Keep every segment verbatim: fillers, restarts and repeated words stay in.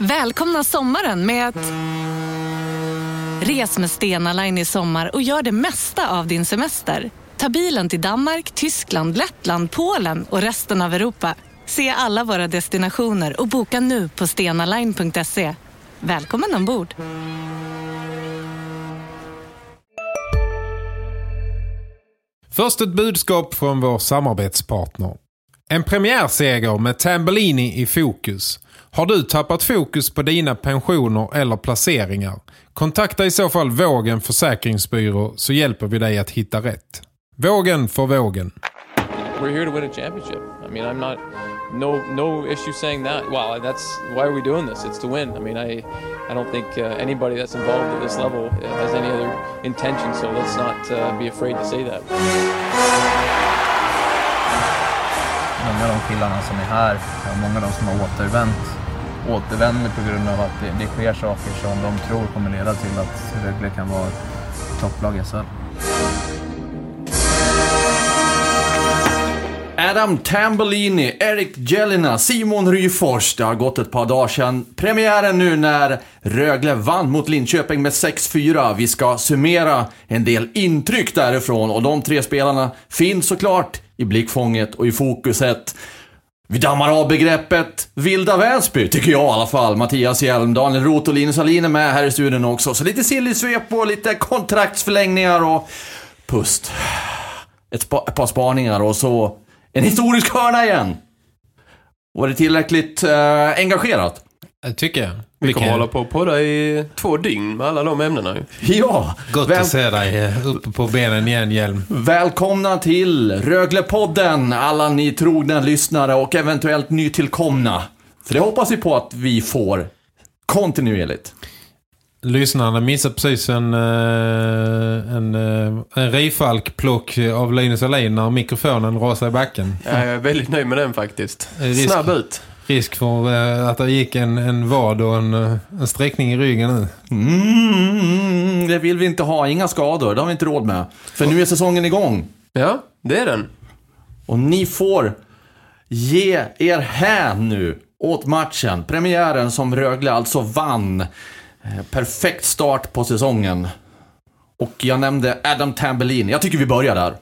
Välkomna sommaren med att... Res med Stena Line i sommar och gör det mesta av din semester. Ta bilen till Danmark, Tyskland, Lettland, Polen och resten av Europa. Se alla våra destinationer och boka nu på stenaline punkt se. Välkommen ombord! Först ett budskap från vår samarbetspartner. En premiärseger med Tambellini i fokus. Har du tappat fokus på dina pensioner eller placeringar? Kontakta i så fall Vågen Försäkringsbyrå så hjälper vi dig att hitta rätt. Vågen för vågen. We're here to win a championship. I mean, I'm not no no issue saying that. Well, that's why are we doing this? It's to win. I mean, I I don't think uh, anybody that's involved at this level has any other intention, so let's not uh, be afraid to say that. Många av de killarna som är här, många av de som har återvänt, återvänder på grund av att det, det sker saker som de tror kommer leda till att Rögle kan vara topplag i S H L. Adam Tambellini, Erik Jelena, Simon Ryfors. Det har gått ett par dagar sedan premiären nu när Rögle vann mot Linköping med sex fyra. Vi ska summera en del intryck därifrån och de tre spelarna finns såklart i blickfånget och i fokuset. Vi dammar av begreppet Vilda Väsby, tycker jag i alla fall. Mattias Hjelm, Daniel Roth och Linus Alin är med här i studion också. Så lite sillisvep och lite kontraktsförlängningar och pust. Ett, spa- ett par spaningar och så en historisk hörna igen. Var det tillräckligt eh, engagerat? Jag tycker jag. Vi kommer kan... hålla på på det i två dygn med alla de ämnena. Ja. Gott Väl... att se dig uppe på benen igen, Hjelm. Välkomna till Röglepodden, alla ni trogna lyssnare och eventuellt nytillkomna. För det hoppas vi på att vi får kontinuerligt. Lyssnarna missar precis en, en, en rifalkplock av Linus Alin när mikrofonen rasar i backen. Ja, jag är väldigt nöjd med den faktiskt. Risk, Snabb ut. Risk för att det gick en, en vad och en, en sträckning i ryggen nu. Mm, det vill vi inte ha. Inga skador, det har vi inte råd med. För nu är säsongen igång. Ja, det är den. Och ni får ge er hän nu åt matchen. Premiären som Rögle alltså vann. Perfekt start på säsongen. Och jag nämnde Adam Tambellini. Jag tycker vi börjar där.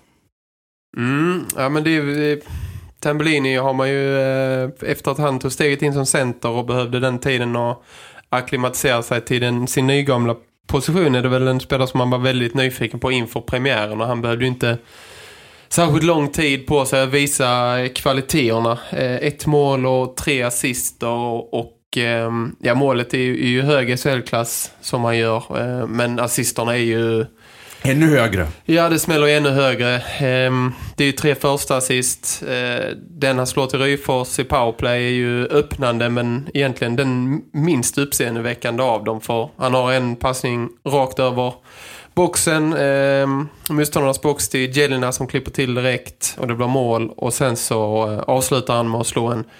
Mm, ja men det är... Tambellini har man ju, efter att han tog steget in som center och behövde den tiden att akklimatisera sig till den, sin nygamla position, är det väl en spelare som man var väldigt nyfiken på inför premiären, och han behövde ju inte särskilt lång tid på sig att visa kvaliteterna. Ett mål och tre assister och ja, målet är ju, är ju hög S H L-klass som han gör, men assisterna är ju ännu högre. Ja, det smäller ännu högre. Det är ju tre första assist. Den han slår till Ryfors i powerplay är ju öppnande, men egentligen den minst uppseendeväckande av dem, för han har en passning rakt över boxen, motståndarnas box till Jelena som klipper till direkt och det blir mål, och sen så avslutar han med att slå en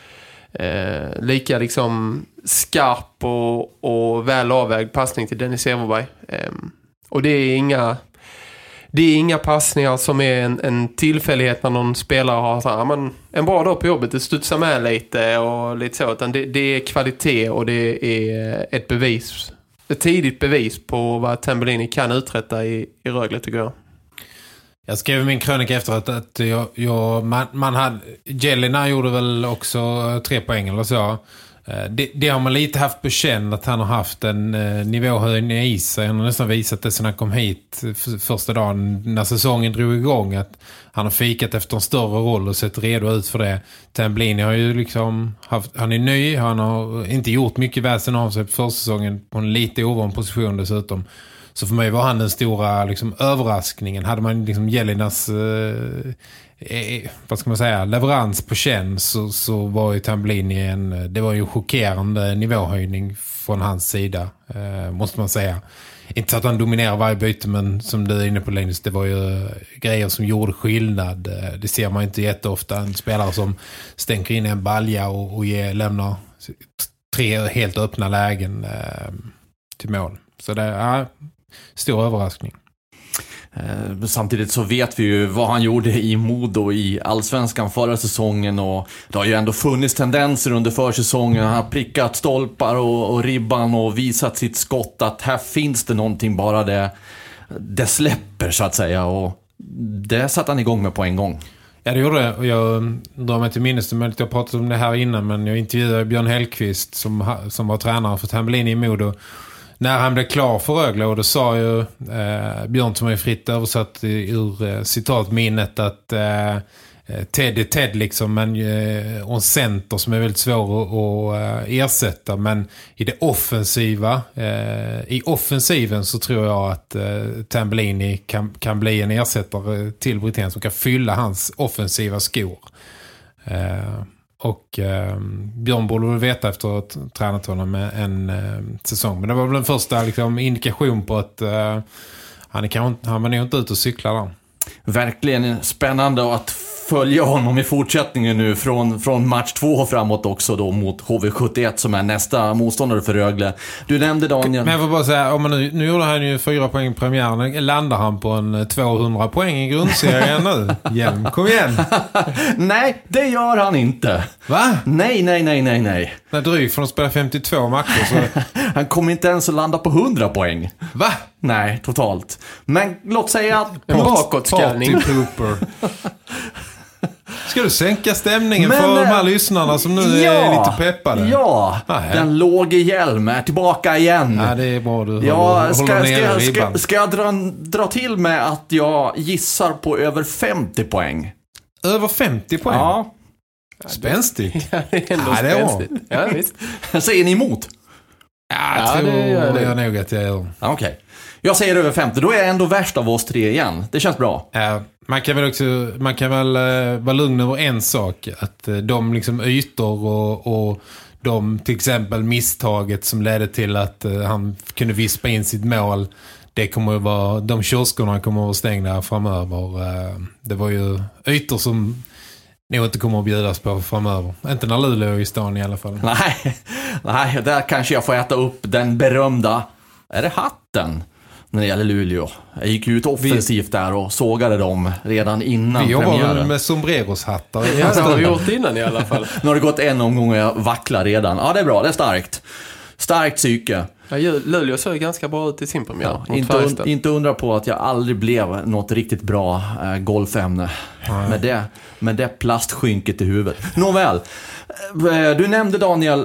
Eh, lika liksom skarp och, och väl avvägd passning till Dennis Everberg. Eh, och det är inga det är inga passningar som är en, en tillfällighet när någon spelare har så här, men en bra dag på jobbet, det studsar med lite och lite så, utan det, det är kvalitet och det är ett bevis, ett tidigt bevis på vad Tambellini kan uträtta i, i Rögle, tycker jag. Jag skrev i min krönika efter att, att jag, jag, man, man hade, Jelena gjorde väl också tre poäng eller så. Det, det har man lite haft på känn, att han har haft en eh, nivåhöjning i sig. Han har nästan visat det sedan han kom hit för, första dagen när säsongen drog igång, att han har fikat efter en större roll och sett redo ut för det. Tambellini har ju liksom haft, han är ny, han har inte gjort mycket väsen av sig på första säsongen på en lite ovan position dessutom. Så för mig var han den stora liksom, överraskningen. Hade man liksom Jelenas eh, eh, vad ska man säga, leverans på känn, så, så var ju Tambellini en, det var ju en chockerande nivåhöjning från hans sida, eh, måste man säga. Inte så att han dominerar varje byte, men som du är inne på, Linus, det var ju grejer som gjorde skillnad. Det ser man inte jätteofta. En spelare som stänker in en balja och, och ger, lämnar tre helt öppna lägen eh, till mål. Så det är ja, stor överraskning. Eh, samtidigt så vet vi ju vad han gjorde i Modo i Allsvenskan förra säsongen, och det har ju ändå funnits tendenser under försäsongen. Han har prickat stolpar och, och ribban och visat sitt skott att här finns det någonting, bara det, det släpper så att säga, och det satt han igång med på en gång. Ja, det gjorde det. Och jag drar mig till minnes, jag har pratat om det här innan, men jag intervjuade Björn Hellqvist som, som var tränare för Tambellini i Modo när han blev klar för Rögle, och då sa ju eh, Björn, som är fritt översatt ur eh, citatminnet, att eh, Ted är Ted liksom, men, eh, och en center som är väldigt svår att eh, ersätta, men i det offensiva eh, i offensiven så tror jag att eh, Tambellini kan, kan bli en ersättare till Brithén som kan fylla hans offensiva skor. Eh, och eh, Björn borde väl veta efter att ha tränat honom med en eh, säsong, men det var väl den första liksom, indikation på att eh, han, är kanske, han var nog inte ute och cyklar där. Verkligen spännande att följa honom i fortsättningen nu från, från match två och framåt också då mot H V sjuttioett som är nästa motståndare för Rögle. Du nämnde Daniel. Men jag får bara säga, om man nu, nu gjorde han ju fyra poäng i premiären, landar han på en tvåhundra poäng i grundserien nu? Hjelm, kom igen! Nej, det gör han inte. Va? Nej, nej, nej, nej, nej. När dryg från att spela femtiotvå matcher så... Han kommer inte ens att landa på hundra poäng. Va? Nej, totalt. Men låt säga att... En bakåtskallning. Ska du sänka stämningen Men, för de här lyssnarna som nu ja, är lite peppade? Ja, Nej. Den låge Hjelm är tillbaka igen. Ja, det är bra du ja, håller, ska, håller ska, ner ska, ribban. ska, ska jag dra, dra till med att jag gissar på över femtio poäng? Över femtio poäng? Ja. Spänstigt. Ja, det är ändå Ja, det är spänstigt. Ja, visst. Säger ni emot? Ja, jag Ja, tror det gör det. jag nog att jag gör. Ja, okej. Jag säger över femtio, då är jag ändå värst av oss tre igen. Det känns bra. Ja, man kan väl också man kan väl uh, vara lugn över en sak, att uh, de liksom ytor och, och de till exempel misstaget som ledde till att uh, han kunde vispa in sitt mål, det kommer att vara, de kioskorna kommer att vara stängda framöver. Uh, det var ju ytor som nog inte kommer att bjudas på framöver. Inte när Luleå är i stan i alla fall. Nej, nej, där kanske jag får äta upp den berömda, är det hatten? När det gäller Luleå. Jag gick ut offensivt där och sågade dem redan innan vi premiären. Vi jobbar med sombreroshattar. Ja, det har vi gjort innan i alla fall. Nu har det gått en omgång och jag vacklar redan. Ja, det är bra, det är starkt. Starkt psyke. Ja, Luleå såg ganska bra ut i sin premiär. Ja, inte, un- inte undra på att jag aldrig blev något riktigt bra äh, golfämne med det, med det plastskynket i huvudet. Nåväl, du nämnde Daniel,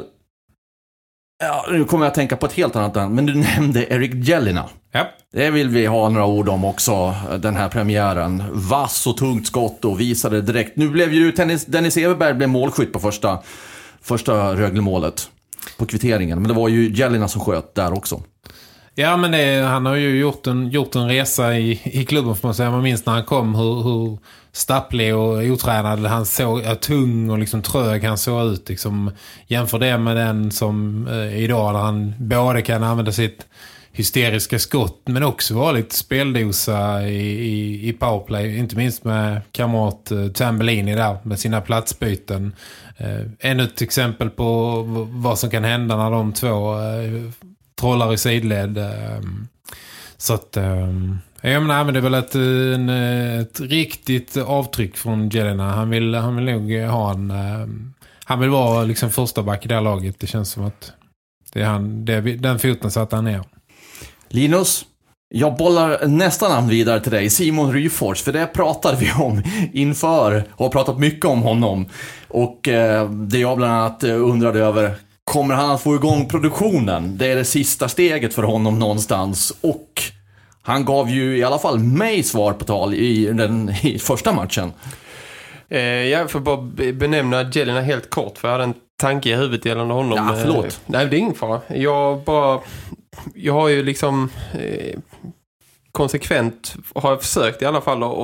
ja, nu kommer jag att tänka på ett helt annat än, men du nämnde Erik Jelina. Ja. Det vill vi ha några ord om också, den här premiären. Vass och tungt skott och visade direkt. Nu blev ju Dennis, Dennis Everberg blev målskytt på första, första Rögle-målet på kvitteringen. Men det var ju Jelina som sköt där också. Ja, men det, han har ju gjort en, gjort en resa i, i klubben, får man säga. Man minns när han kom hur, hur stapplig och otränad han såg, ja, tung och liksom trög han såg ut. Liksom, jämför det med den som eh, idag, där han både kan använda sitt hysteriska skott men också var lite speldosa i, i, i powerplay. Inte minst med kamrat eh, Tambellini där med sina platsbyten. Eh, ännu ett exempel på v- vad som kan hända när de två eh, trollar i sidled. Eh, så att... Eh, jag menar, men det är väl ett, en, ett riktigt avtryck från Jelina. Han vill, han vill nog ha en... Eh, han vill vara liksom första back i det här laget. Det känns som att det är han, det är, den foten satt han ner. Linus, jag bollar nästa namn vidare till dig, Simon Ryfors, för det pratade vi om inför och har pratat mycket om honom. Och eh, det jag bland annat undrade över, kommer han att få igång produktionen? Det är det sista steget för honom någonstans. Och han gav ju i alla fall mig svar på tal i den i första matchen. Eh, jag får bara benämna Jelina helt kort, för jag hade en tanke i huvudet gällande honom. Ja, förlåt. Eh, nej, det är ingen fara. Jag bara... Jag har ju liksom eh, konsekvent har jag försökt i alla fall att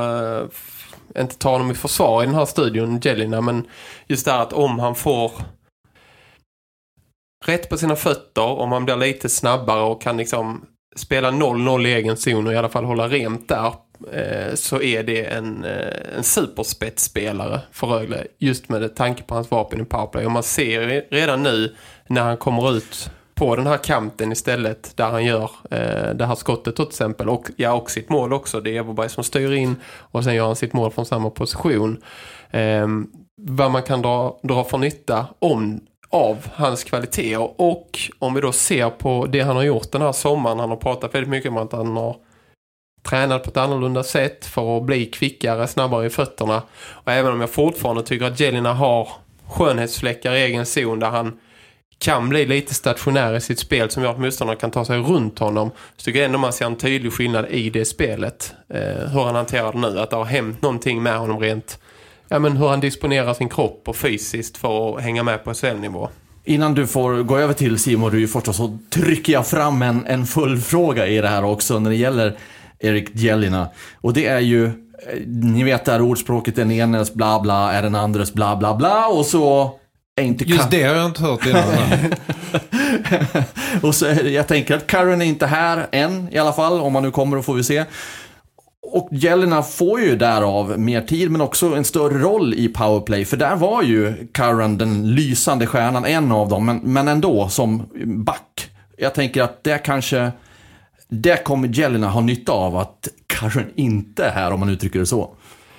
eh, inte ta honom i försvar i den här studion, Jelina, men just där att om han får rätt på sina fötter, om han blir lite snabbare och kan liksom spela noll noll i egen zon och i alla fall hålla rent där, eh, så är det en, eh, en superspetsspelare för Rögle, just med det tanke på hans vapen i powerplay. Och man ser redan nu när han kommer ut på den här kanten istället där han gör eh, det här skottet till exempel och ja, och sitt mål också. Det är Everberg som styr in och sen gör han sitt mål från samma position. Eh, vad man kan dra, dra för nytta om, av hans kvaliteter och om vi då ser på det han har gjort den här sommaren. Han har pratat väldigt mycket om att han har tränat på ett annorlunda sätt för att bli kvickare, snabbare i fötterna. Och även om jag fortfarande tycker att Jelena har skönhetsfläckar i egen zon där han kan bli lite stationär i sitt spel som gör att motståndarna kan ta sig runt honom, så tycker jag ändå man ser en tydlig skillnad i det spelet. Eh, hur han hanterar det nu, att det har hänt någonting med honom rent, ja men hur han disponerar sin kropp och fysiskt för att hänga med på S H L-nivå. Innan du får gå över till Simon Ryfors så trycker jag fram en, en full fråga i det här också när det gäller Erik Jelena. Och det är ju, ni vet det här ordspråket, den enes bla bla är den andres bla bla bla och så är inte just det har jag inte hört innan. Och så jag tänker att Karen är inte här än i alla fall, om man nu kommer och får vi se. Och Jelena får ju därav mer tid men också en större roll i powerplay, för där var ju Karen den lysande stjärnan, en av dem, men, men ändå som back. Jag tänker att det kanske det kommer Jelena ha nytta av att Karen inte är här, om man uttrycker det så.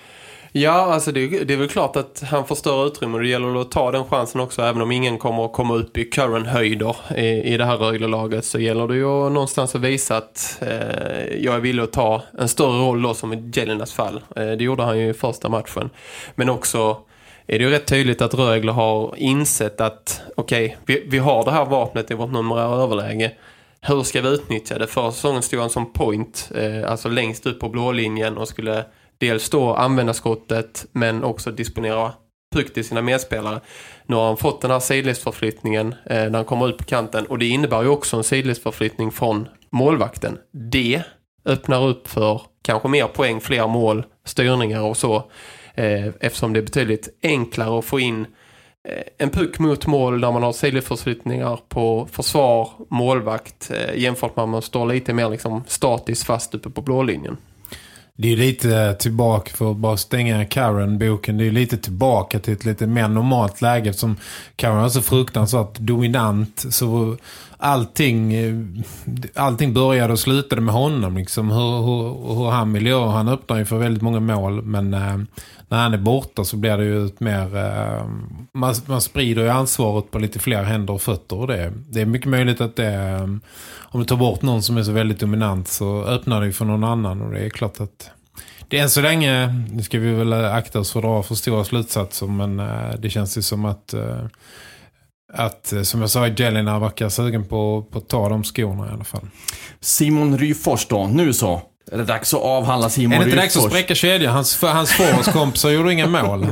Ja, alltså det, det är väl klart att han får större utrymme och det gäller att ta den chansen också, även om ingen kommer att komma upp i Curran-höjder i, i det här Rögle-laget, så gäller det ju någonstans att visa att eh, jag är villig att ta en större roll då, som i Jelenas fall. Eh, det gjorde han ju i första matchen. Men också är det ju rätt tydligt att Rögle har insett att okej, okay, vi, vi har det här vapnet i vårt numerära överläge. Hur ska vi utnyttja det? Förra säsongen stod han som point, eh, alltså längst ut på blå linjen och skulle dels då använda skottet men också disponera puck till sina medspelare. Nu har han fått den här sidledsförflyttningen eh, när han kommer ut på kanten, och det innebär ju också en sidledsförflyttning från målvakten. Det öppnar upp för kanske mer poäng, fler mål, styrningar och så, eh, eftersom det är betydligt enklare att få in eh, en puck mot mål där man har sidledsförflyttningar på försvar, målvakt, eh, jämfört med att man står lite mer liksom statiskt fast uppe på blå linjen. Det är lite tillbaka, för att bara stänga Karen-boken, det är lite tillbaka till ett lite mer normalt läge, som Karen är så fruktansvärt dominant, så allting allting började och slutade med honom liksom, hur, hur, hur han vill göra. Han öppnar ju för väldigt många mål, men eh, när han är borta så blir det ju ett mer eh, man, man sprider ju ansvaret på lite fler händer och fötter, och det, det är mycket möjligt att det eh, om du tar bort någon som är så väldigt dominant så öppnar det ju för någon annan, och det är klart att det är än så länge, nu ska vi väl akta oss för att dra för stora slutsatser, men eh, det känns ju som att eh, att, som jag sa, Jelena verkar sugen på, på att ta de skorna i alla fall. Simon Ryfors då, nu så. Är det dags att avhandla Simon Ryfors? Är det inte dags att spräcka kedjan? Hans, hans förhållskompisar gjorde inga mål.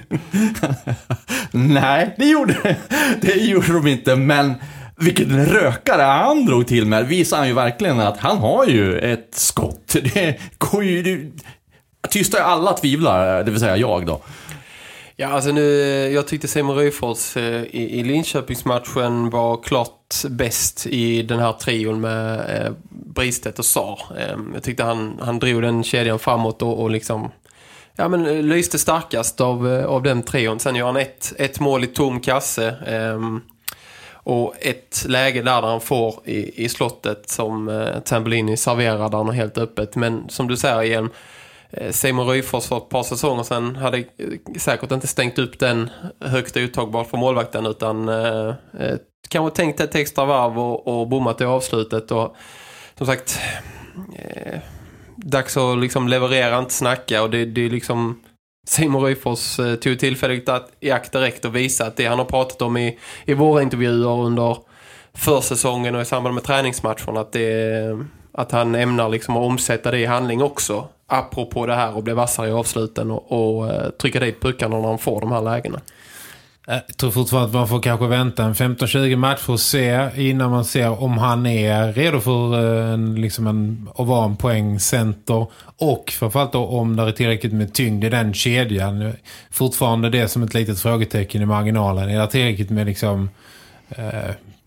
Nej, det gjorde, det gjorde de inte, men vilken rökare han drog till med. Visar han ju verkligen att han har ju ett skott. Det går ju... Det, tystar alla tvivlar, det vill säga jag då. Ja, alltså nu, jag tyckte Simon Ryfors eh, i, i Linköpingsmatchen var klart bäst i den här trion med eh, Bristedt och Sar. Eh, jag tyckte han, han drog den kedjan framåt och, och liksom, ja men lyste starkast av, av den trion. Sen gör han ett, ett mål i tom kasse eh, och ett läge där han får i, i slottet som eh, Tambellini serverar där han är helt öppet. Men som du säger igen, Simon Ryfors för ett par säsonger sedan hade säkert inte stängt upp den högsta uttagbart för målvakten, utan eh, kanske tänkt ett extra varv och, och bommat i avslutet. Och som sagt, eh, dags att liksom leverera, inte snacka, och det, det är liksom Simon Ryfors eh, tog tillfället att i akt direkt och visa att det han har pratat om i, i våra intervjuer under försäsongen och i samband med träningsmatchen, att, det, att han ämnar liksom att omsätta det i handling också, apropå det här, och bli vassare i avsluten och, och uh, trycka dit puckarna när han får de här lägena. Jag tror fortfarande att man får kanske vänta en femton tjugo matcher och se innan man ser om han är redo för en, liksom en, att vara en poängcenter, och framförallt då om det är tillräckligt med tyngd i den kedjan. Fortfarande det som ett litet frågetecken i marginalen. Är det tillräckligt med liksom, eh,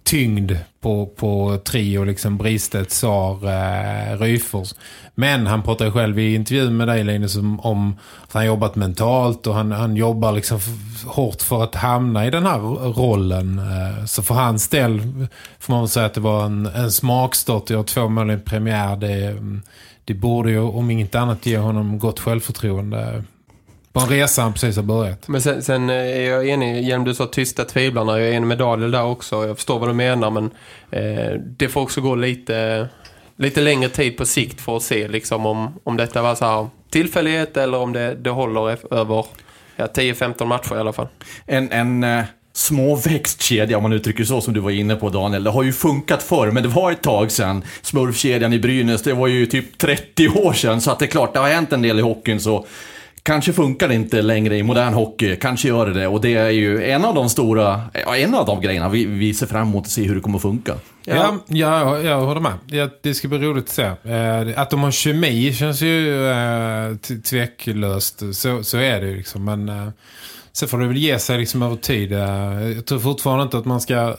tyngd på, på trio, liksom Bristedt, Sar, eh, Ryfors. Men han pratar själv i intervjun med dig, Linus, om, om att han jobbat mentalt och han, han jobbar liksom f- hårt för att hamna i den här rollen. Eh, så för hans del får man väl säga att det var en, en smakstart. Jag har två mål i premiär. Det, det borde ju om inget annat ge honom gott självförtroende på en resa han precis har börjat. Men sen, sen är jag enig, genom du sa tysta tvivlarna, jag är enig med Daniel där också. Jag förstår vad du menar, men eh, det får också gå lite, lite längre tid på sikt för att se liksom, om, om detta var så här tillfällighet eller om det, det håller över ja, tio femton matcher i alla fall. En, en eh, småväxtkedja, om man uttrycker så, som du var inne på, Daniel. Det har ju funkat förr, men det var ett tag sedan. Smurfkedjan i Brynäs, det var ju typ trettio år sedan, så att det är klart, det har hänt en del i hockeyn, så kanske funkar det inte längre i modern hockey, kanske gör det det, och det är ju en av de stora, en av de grejerna vi, vi ser fram emot att se hur det kommer att funka. Ja, ja, ja jag håller med. Ja, det ska bli roligt att se. Eh, att de har kemi känns ju eh, tveklöst, så, så är det ju liksom, men eh, så får det väl ge sig liksom över tid. Eh, jag tror fortfarande inte att man ska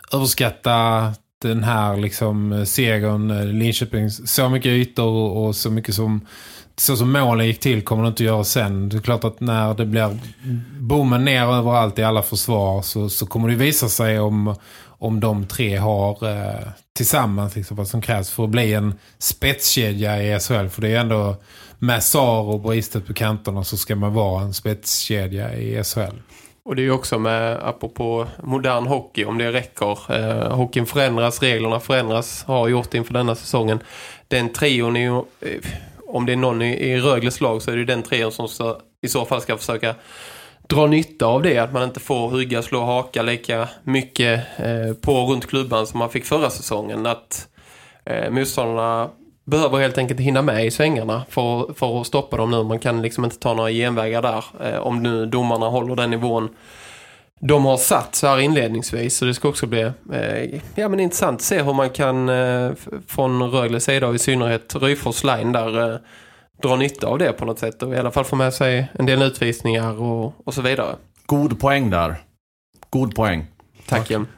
överskatta den här liksom segern, Linköping, så mycket ytor och, och så mycket som så som målen gick till kommer det inte att göra sen. Det är klart att när det blir bommen ner överallt i alla försvar så, så kommer det visa sig om, om de tre har eh, tillsammans liksom, vad som krävs för att bli en spetskedja i S H L. För det är ändå med Sar och Bristedt på kanterna så ska man vara en spetskedja i S H L. Och det är ju också med, apropå modern hockey, om det räcker. Eh, hockeyn förändras, reglerna förändras, har gjort inför denna säsongen. Den trion är ju... Eh, om det är någon i, i Rögles lag så är det den trion som så, i så fall ska försöka dra nytta av det. Att man inte får hugga, slå, haka lika mycket eh, på runt klubban som man fick förra säsongen. Att eh, motståndarna behöver helt enkelt hinna med i svängarna för, för att stoppa dem nu. Man kan liksom inte ta några genvägar där eh, om nu domarna håller den nivån de har satt så här inledningsvis. Så det ska också bli eh, ja, men intressant att se hur man kan eh, från Rögles sida och i synnerhet Ryfors line där eh, dra nytta av det på något sätt och i alla fall få med sig en del utvisningar och, och så vidare. God poäng där. God poäng. Tack, Jem.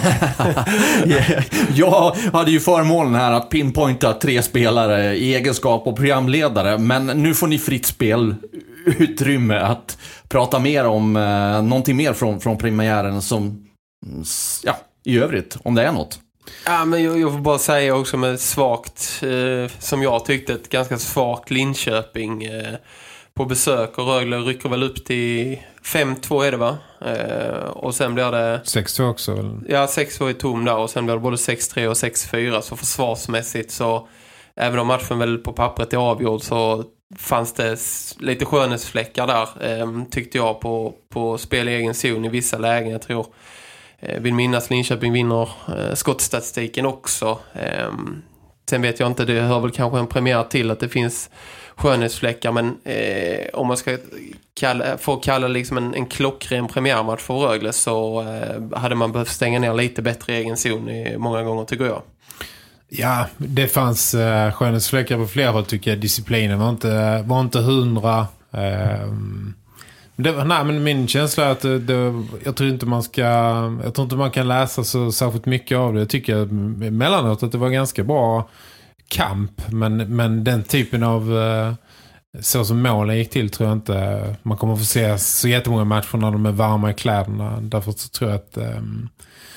Jag hade ju förmånen här att pinpointa tre spelare i egenskap av programledare, men nu får ni fritt spel utrymme att prata mer om eh, någonting mer från, från premiären som, ja, i övrigt, om det är något. Ja, men jag, jag får bara säga också med svagt, eh, som jag tyckte, ett ganska svagt Linköping eh, på besök, och Rögle rycker väl upp till fem två är det va? Eh, och sen blir det... sex två också väl? Ja, sex två är tom där och sen blir det både sex tre och sex fyra, så försvarsmässigt så, även om matchen väl på pappret är avgjord, så fanns det lite skönhetsfläckar där eh, tyckte jag på, på spel i egen zon i vissa lägen. Jag tror eh, vill minnas Linköping vinner eh, skottstatistiken också. Eh, sen vet jag inte, det hör väl kanske en premiär till att det finns skönhetsfläckar, men eh, om man ska kalla, få kalla liksom en, en klockren premiärmatch för Rögle så eh, hade man behövt stänga ner lite bättre i egen zon i många gånger, tycker jag. Ja, det fanns uh, skönhetsfläckar på flera håll, tycker jag. Disciplinen var inte, var inte hundra. Uh, det var, nej, men min känsla är att det, det, jag tror inte man ska, jag tror inte man kan läsa så särskilt mycket av det. Jag tycker emellanåt att det var ganska bra kamp, men, men den typen av uh, så som målen gick till tror jag inte man kommer få se så jättemånga matcher när de är varma i kläderna. Därför så tror jag att um,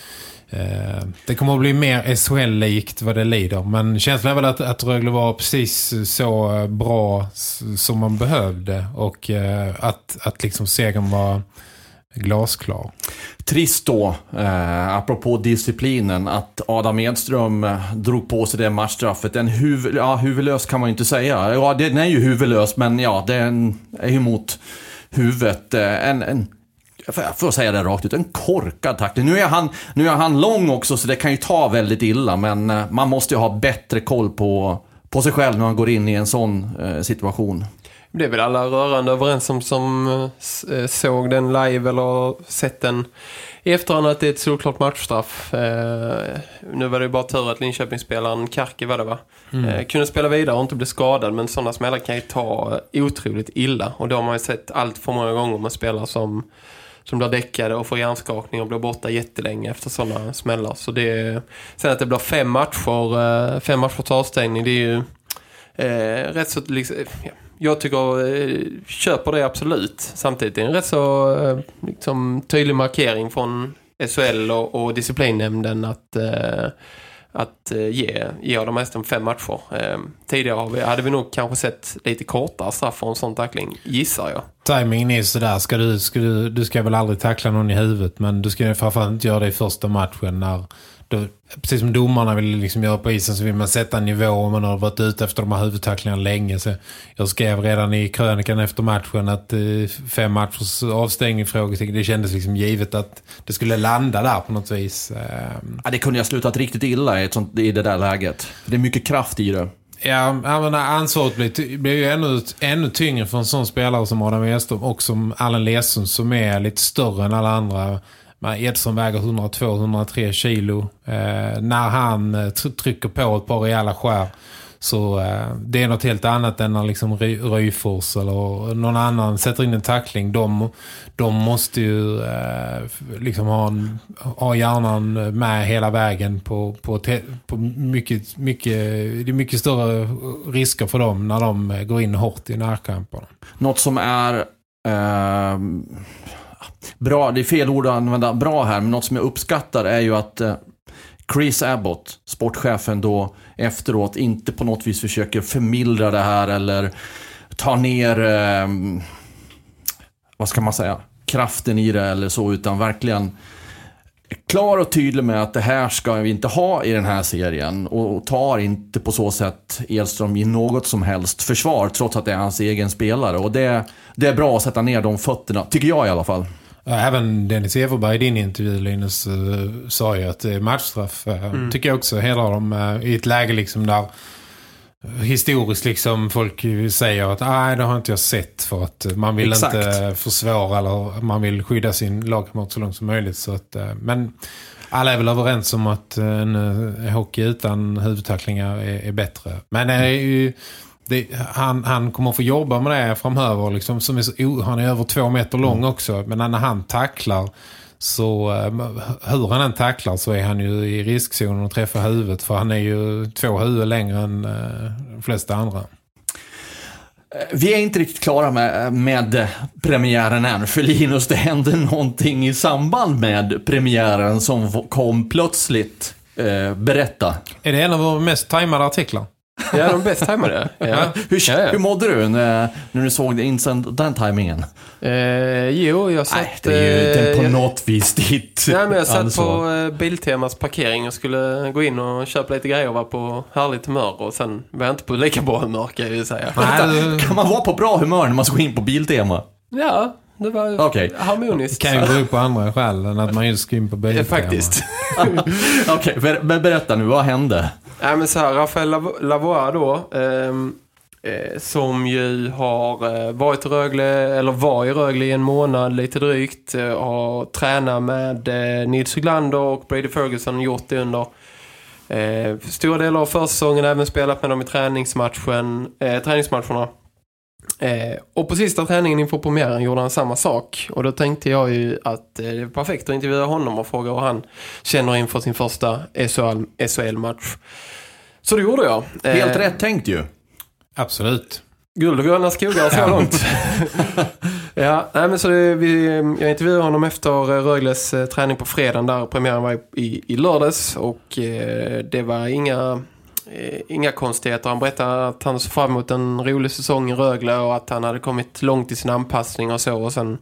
uh, det kommer att bli mer S H L-likt vad det lider. Men känslan är väl att, att Rögle var precis så bra som man behövde, och uh, att, att liksom segern var glasklar. Trist då, eh, apropå disciplinen, att Adam Edström eh, drog på sig det matchstraffet. En huv, ja, huvudlös kan man ju inte säga. Ja, den är ju huvudlös, men ja, den är ju mot huvudet. Eh, en, en, jag får säga det rakt ut, en korkad tackling. Nu är han, nu är han lång också, så det kan ju ta väldigt illa, men eh, man måste ju ha bättre koll på, på sig själv när man går in i en sån eh, situation. Det är väl alla rörande överens om som såg den live eller sett den i efterhand att det är ett solklart matchstraff. Eh, nu var det bara tur att Linköpingsspelaren Karki var det va? Mm. Eh, kunde spela vidare och inte bli skadad, men sådana smällar kan ju ta otroligt illa. Och då har man ju sett allt för många gånger med spelare som, som blir däckade och får hjärnskakning och blir borta jättelänge efter sådana smällar. Så det, sen att det blir fem matcher, fem matchers avstängning, det är ju eh, rätt så... Liksom, ja, jag tycker, eh, köper det absolut. Samtidigt är det en rätt så eh, liksom, tydlig markering från S H L och, och disciplinnämnden att... Eh, att eh, ge, ge dem nästan fem matcher. Eh, tidigare har vi, hade vi nog kanske sett lite kortare straff för en sån tackling, gissar jag. Timingen är sådär, ska du, ska du, du ska väl aldrig tackla någon i huvudet, men du ska framförallt inte göra det i första matchen när du, precis som domarna vill liksom göra på isen, så vill man sätta en nivå om man har varit ute efter de här huvudtacklingarna länge. Så jag skrev redan i krönikan efter matchen att eh, fem matchers avstängning frågetecken, det kändes liksom givet att det skulle landa där på något vis. Ja, det kunde jag slutat riktigt illa i, ett sånt, i det där läget. Det är mycket kraft i det. Ja, men ansvaret blir, blir ju ännu, ännu tyngre för en sån spelare som Adam Edström och som Allen Lesson, som är lite större än alla andra. Edström väger hundratvå till hundratre kilo. Eh, när han eh, trycker på ett par rejäla skär, så eh, det är något helt annat än när liksom Röjfors eller någon annan sätter in en tackling. De, de måste ju eh, liksom ha, en, ha hjärnan med hela vägen på, på, te, på mycket, mycket, det är mycket större risker för dem när de går in hårt i närkamperna. Något som är eh, bra, det är fel ord att använda bra här, men något som jag uppskattar är ju att eh, Chris Abbott, sportchefen, då efteråt inte på något vis försöker förmildra det här eller ta ner eh, vad ska man säga, kraften i det eller så, utan verkligen klar och tydlig med att det här ska vi inte ha i den här serien, och tar inte på så sätt Edström i något som helst försvar, trots att det är hans egen spelare, och det, det är bra att sätta ner de fötterna, tycker jag i alla fall. Även Dennis Everberg i din intervju, Linus, uh, sa ju att det är matchstraff. Uh, mm. Tycker jag också, hela dem uh, i ett läge liksom där uh, historiskt liksom folk säger att nej, det har inte jag sett, för att uh, man vill Exakt. inte försvåra eller man vill skydda sin lagkamrat så långt som möjligt. Så att, uh, men alla är väl överens om att uh, en uh, hockey utan huvudtacklingar är, är bättre. Men det är ju... Det, han, han kommer få jobba med det framöver liksom, som är så, oh, han är över två meter lång också, men när han tacklar så, hur han än tacklar, så är han ju i riskzonen att träffa huvudet, för han är ju två huvud längre än uh, de flesta andra. Vi är inte riktigt klara med, med premiären än, för Linus, det hände någonting i samband med premiären som kom plötsligt. eh, Berätta. Är det en av våra mest tajmade artiklar? Ja, de bäst tajmade. Ja. hur, ja, ja. hur mådde du när, när du såg insänd, den tajmingen? Eh, jo, jag satt... Nej, det är ju inte på jag, något vis ditt Nej, men jag satt ansvar. på eh, Biltemas parkering och skulle gå in och köpa lite grejer och vara på härligt humör, och sen var jag inte på lika bra humör, kan jag ju säga. Nej, kan man vara på bra humör när man ska gå in på Biltema? Ja, det var okay. harmoniskt. Kan ju gå upp på andra skäl än att man just ska in på Biltema. Ja, faktiskt. Okej, okay, ber- berätta nu, vad hände? Ja, men så här, Rafael Lavoie då, eh, eh, som ju har eh, varit i Rögle, eller var i Rögle i en månad lite drygt, eh, har tränat med eh, Nils Höglander och Brady Ferguson, gjort det under eh, stora delar av försäsongen, även spelat med dem i träningsmatchen, eh, träningsmatcherna. Eh, och på sista träningen inför premiären gjorde han samma sak, och då tänkte jag ju att eh, det är perfekt att intervjua honom och fråga hur han känner inför sin första S H L-match. Så det gjorde jag. Eh, Helt rätt tänkt ju. Absolut. Guld och gröna skogar så långt. Ja, nej, men så det, vi, jag intervjuade honom efter Rögles eh, träning på fredagen, där premiären var i, i lördags, och eh, det var inga... Inga konstigheter. Han berättade att han såg fram emot en rolig säsong i Rögle och att han hade kommit långt i sin anpassning och så. Och sen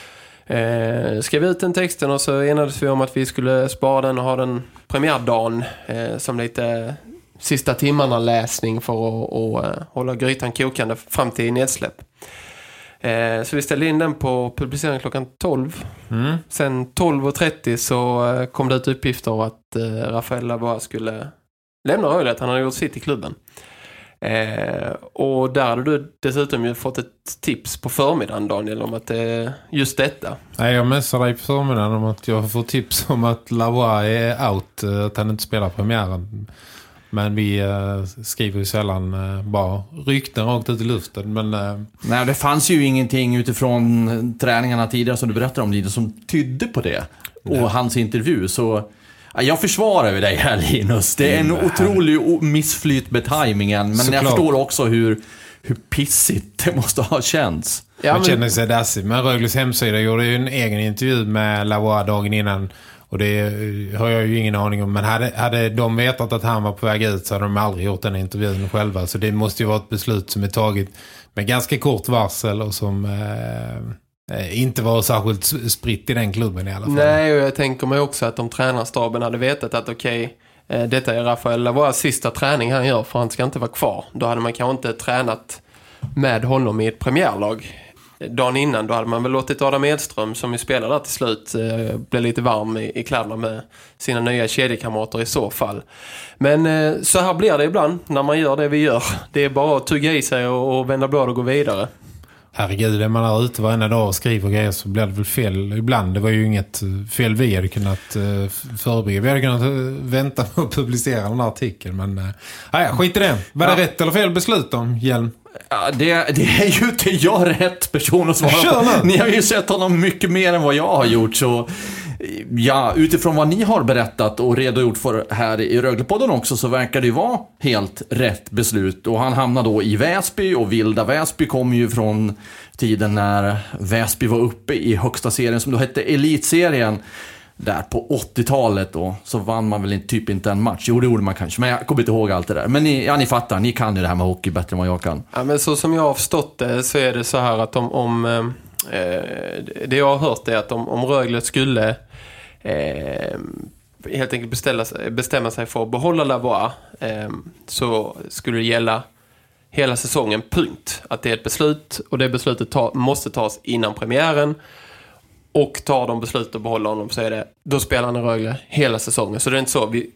eh, skrev vi ut den texten, och så enades vi om att vi skulle spara den och ha den premiärdagen eh, som lite sista timmarna läsning för att och, och, hålla grytan kokande fram till nedsläpp. Eh, så vi ställde in den på publicering klockan tolv. Mm. Sen tolv och trettio så eh, kom det ut uppgifter om att eh, Rafael Lavoie skulle lämna Rögle, att han hade gjort sitt i klubben. Eh, och där hade du dessutom ju fått ett tips på förmiddagen, Daniel, om att det är just detta. Nej, jag messade dig på förmiddagen om att jag får tips om att Lavoie är out, att han inte spelar premiären. Men vi uh, skriver ju sällan uh, bara rykten rakt ut i luften. Men, uh... Nej, det fanns ju ingenting utifrån träningarna tidigare som du berättade om, Linus, som tydde på det. Nej. Och hans intervju, så... Jag försvarar ju dig här, Linus. Det är en mm, otrolig missflyt med tajmingen. Men så jag klart. Förstår också hur, hur pissigt det måste ha känts. Ja, man men... känner sig dassig. Men Rögles hemsida gjorde ju en egen intervju med Lavoie dagen innan. Och det har jag ju ingen aning om. Men hade, hade de vetat att han var på väg ut så hade de aldrig gjort den intervjun själva. Så det måste ju vara ett beslut som är taget med ganska kort varsel och som... Eh... inte var särskilt spritt i den klubben i alla fall. Nej, och jag tänker mig också att om tränarstaben hade vetat att okej, okay, detta är Rafael Lavoies sista träning han gör, för han ska inte vara kvar. Då hade man kanske inte tränat med honom i ett premiärlag. Dagen innan då hade man väl låtit Adam Edström, som ju spelade där till slut, bli lite varm i, i kläderna med sina nya kedjekamrater i så fall. Men så här blir det ibland när man gör det vi gör. Det är bara att tugga i sig och, och vända blad och gå vidare. Herregud, är man är ute varenda dag och skriver grejer så blir det väl fel ibland. Det var ju inget fel vi hade kunnat uh, förebygga. Vi hade kunnat uh, vänta på att publicera den här artikeln. Men uh, ja, skit i det. Var det ja. rätt eller fel beslut om Hjelm? Ja, det, det är ju inte jag rätt person att svara på. Ni har ju sett honom mycket mer än vad jag har gjort. Så ja, utifrån vad ni har berättat och redogjort för här i Röglepodden också, så verkar det ju vara helt rätt beslut. Och han hamnade då i Väsby, och Vilda Väsby kom ju från tiden när Väsby var uppe i högsta serien som då hette Elitserien. Där på åttiotalet då, så vann man väl typ inte en match. Jo, det gjorde man kanske, men jag kommer inte ihåg allt det där. Men ni, ja, ni fattar, ni kan ju det här med hockey bättre än vad jag kan. Ja, men så som jag har förstått det så är det så här att om, om eh, det jag har hört är att om, om Rögle skulle eh, helt enkelt beställa, bestämma sig för att behålla Lavoie, eh, så skulle det gälla hela säsongen, punkt. Att det är ett beslut, och det beslutet ta, måste tas innan premiären. Och tar de beslut att behålla honom, så är det, då spelar han i Rögle hela säsongen. Så det är inte så vi,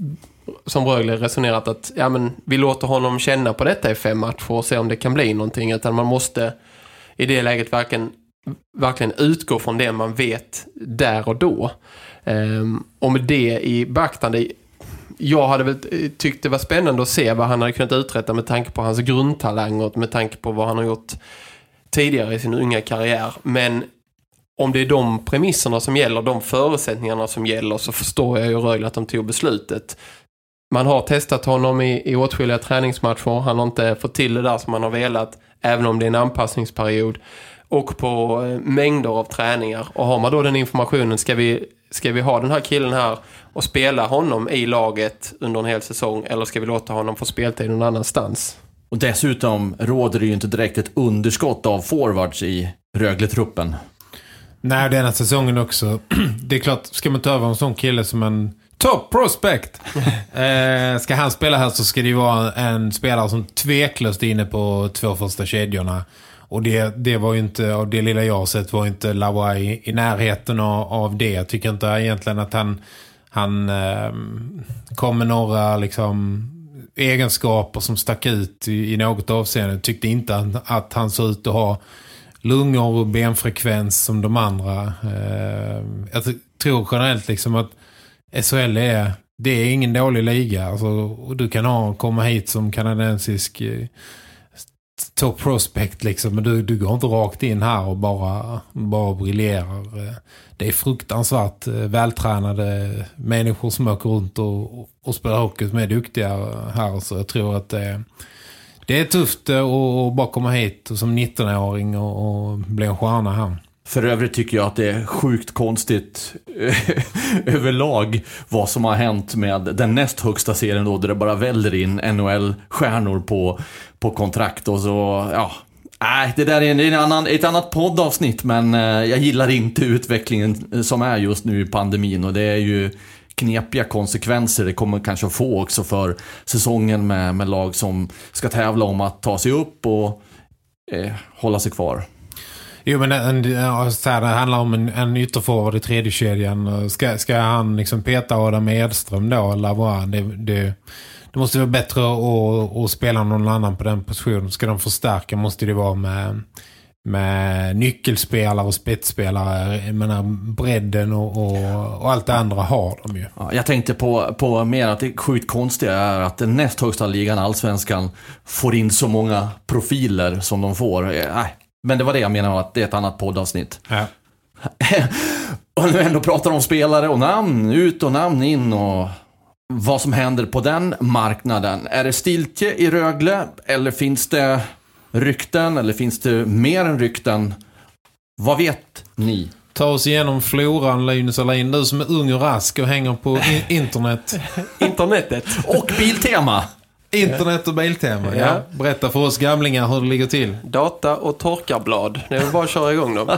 som Rögle resonerat att ja, men vi låter honom känna på detta i fem matcher och se om det kan bli någonting. Utan man måste i det läget verkligen, verkligen utgå från det man vet där och då. Um, och med det i beaktande, jag hade väl tyckt det var spännande att se vad han hade kunnat uträtta med tanke på hans grundtalang och med tanke på vad han har gjort tidigare i sin unga karriär. Men om det är de premisserna som gäller, de förutsättningarna som gäller, så förstår jag ju Rögle att de tog beslutet. Man har testat honom i, i åtskilliga träningsmatcher. Han har inte fått till det där som man har velat, även om det är en anpassningsperiod. Och på mängder av träningar. Och har man då den informationen, ska vi, ska vi ha den här killen här och spela honom i laget under en hel säsong, eller ska vi låta honom få speltid någon annanstans? Och dessutom råder det ju inte direkt ett underskott av forwards i Rögle-truppen. Nej, denna säsongen också. Det är klart, ska man ta över en sån kille som en top prospect. eh, ska han spela här så ska det ju vara en spelare som tveklöst är inne på två första kedjorna. Och det, det var ju inte, av det lilla jag har sett, var inte Lavoie i, i närheten av, av det. Jag tycker inte egentligen att han, han eh, kom med några liksom egenskaper som stack ut i, i något avseende. Jag tyckte inte att, att han såg ut att ha lungor och benfrekvens som de andra. Jag tror generellt liksom att S H L är, det är ingen dålig liga. Alltså, du kan ha, komma hit som kanadensisk top prospect liksom, men du, du går inte rakt in här och bara, bara briljerar. Det är fruktansvärt vältränade människor som åker runt och, och spelar hockey som är duktiga här. Så jag tror att det är Det är tufft att bara komma hit som nittonåring och, och bli en stjärna här. För övrigt tycker jag att det är sjukt konstigt överlag vad som har hänt med den näst högsta serien då, där det bara väljer in N H L-stjärnor på, på kontrakt. Och så, ja, nej, det där är, en, det är en annan, ett annat poddavsnitt, men jag gillar inte utvecklingen som är just nu i pandemin, och det är ju knepiga konsekvenser det kommer kanske att få också för säsongen med, med lag som ska tävla om att ta sig upp och eh, hålla sig kvar. Jo, men en, så här, det handlar om en, en ytterforward i tredje kedjan. Ska, ska han liksom peta Adam Edström då, eller vad? Det, det, det måste vara bättre att, att spela någon annan på den positionen. Ska de förstärka måste det vara med med nyckelspelare och spetsspelare. Jag menar, bredden och, och, och allt det andra har de ju. Ja, jag tänkte på, på mer att det sjukt konstiga är att den näst högsta ligan, Allsvenskan, får in så många profiler som de får. Nej, men det var det jag menar, att det är ett annat poddavsnitt. Ja. Och nu ändå pratar om spelare och namn ut och namn in och vad som händer på den marknaden. Är det stiltje i Rögle eller finns det rykten eller finns det mer än rykten? Vad vet ni? Ta oss igenom floran, Linus Alin. Du som är ung och rask och hänger på internet. Internetet. Och Biltema. Internet och Biltema, ja. Ja. Berätta för oss gamlingar hur det ligger till. Data och torkarblad. Det är väl bara att köra igång då.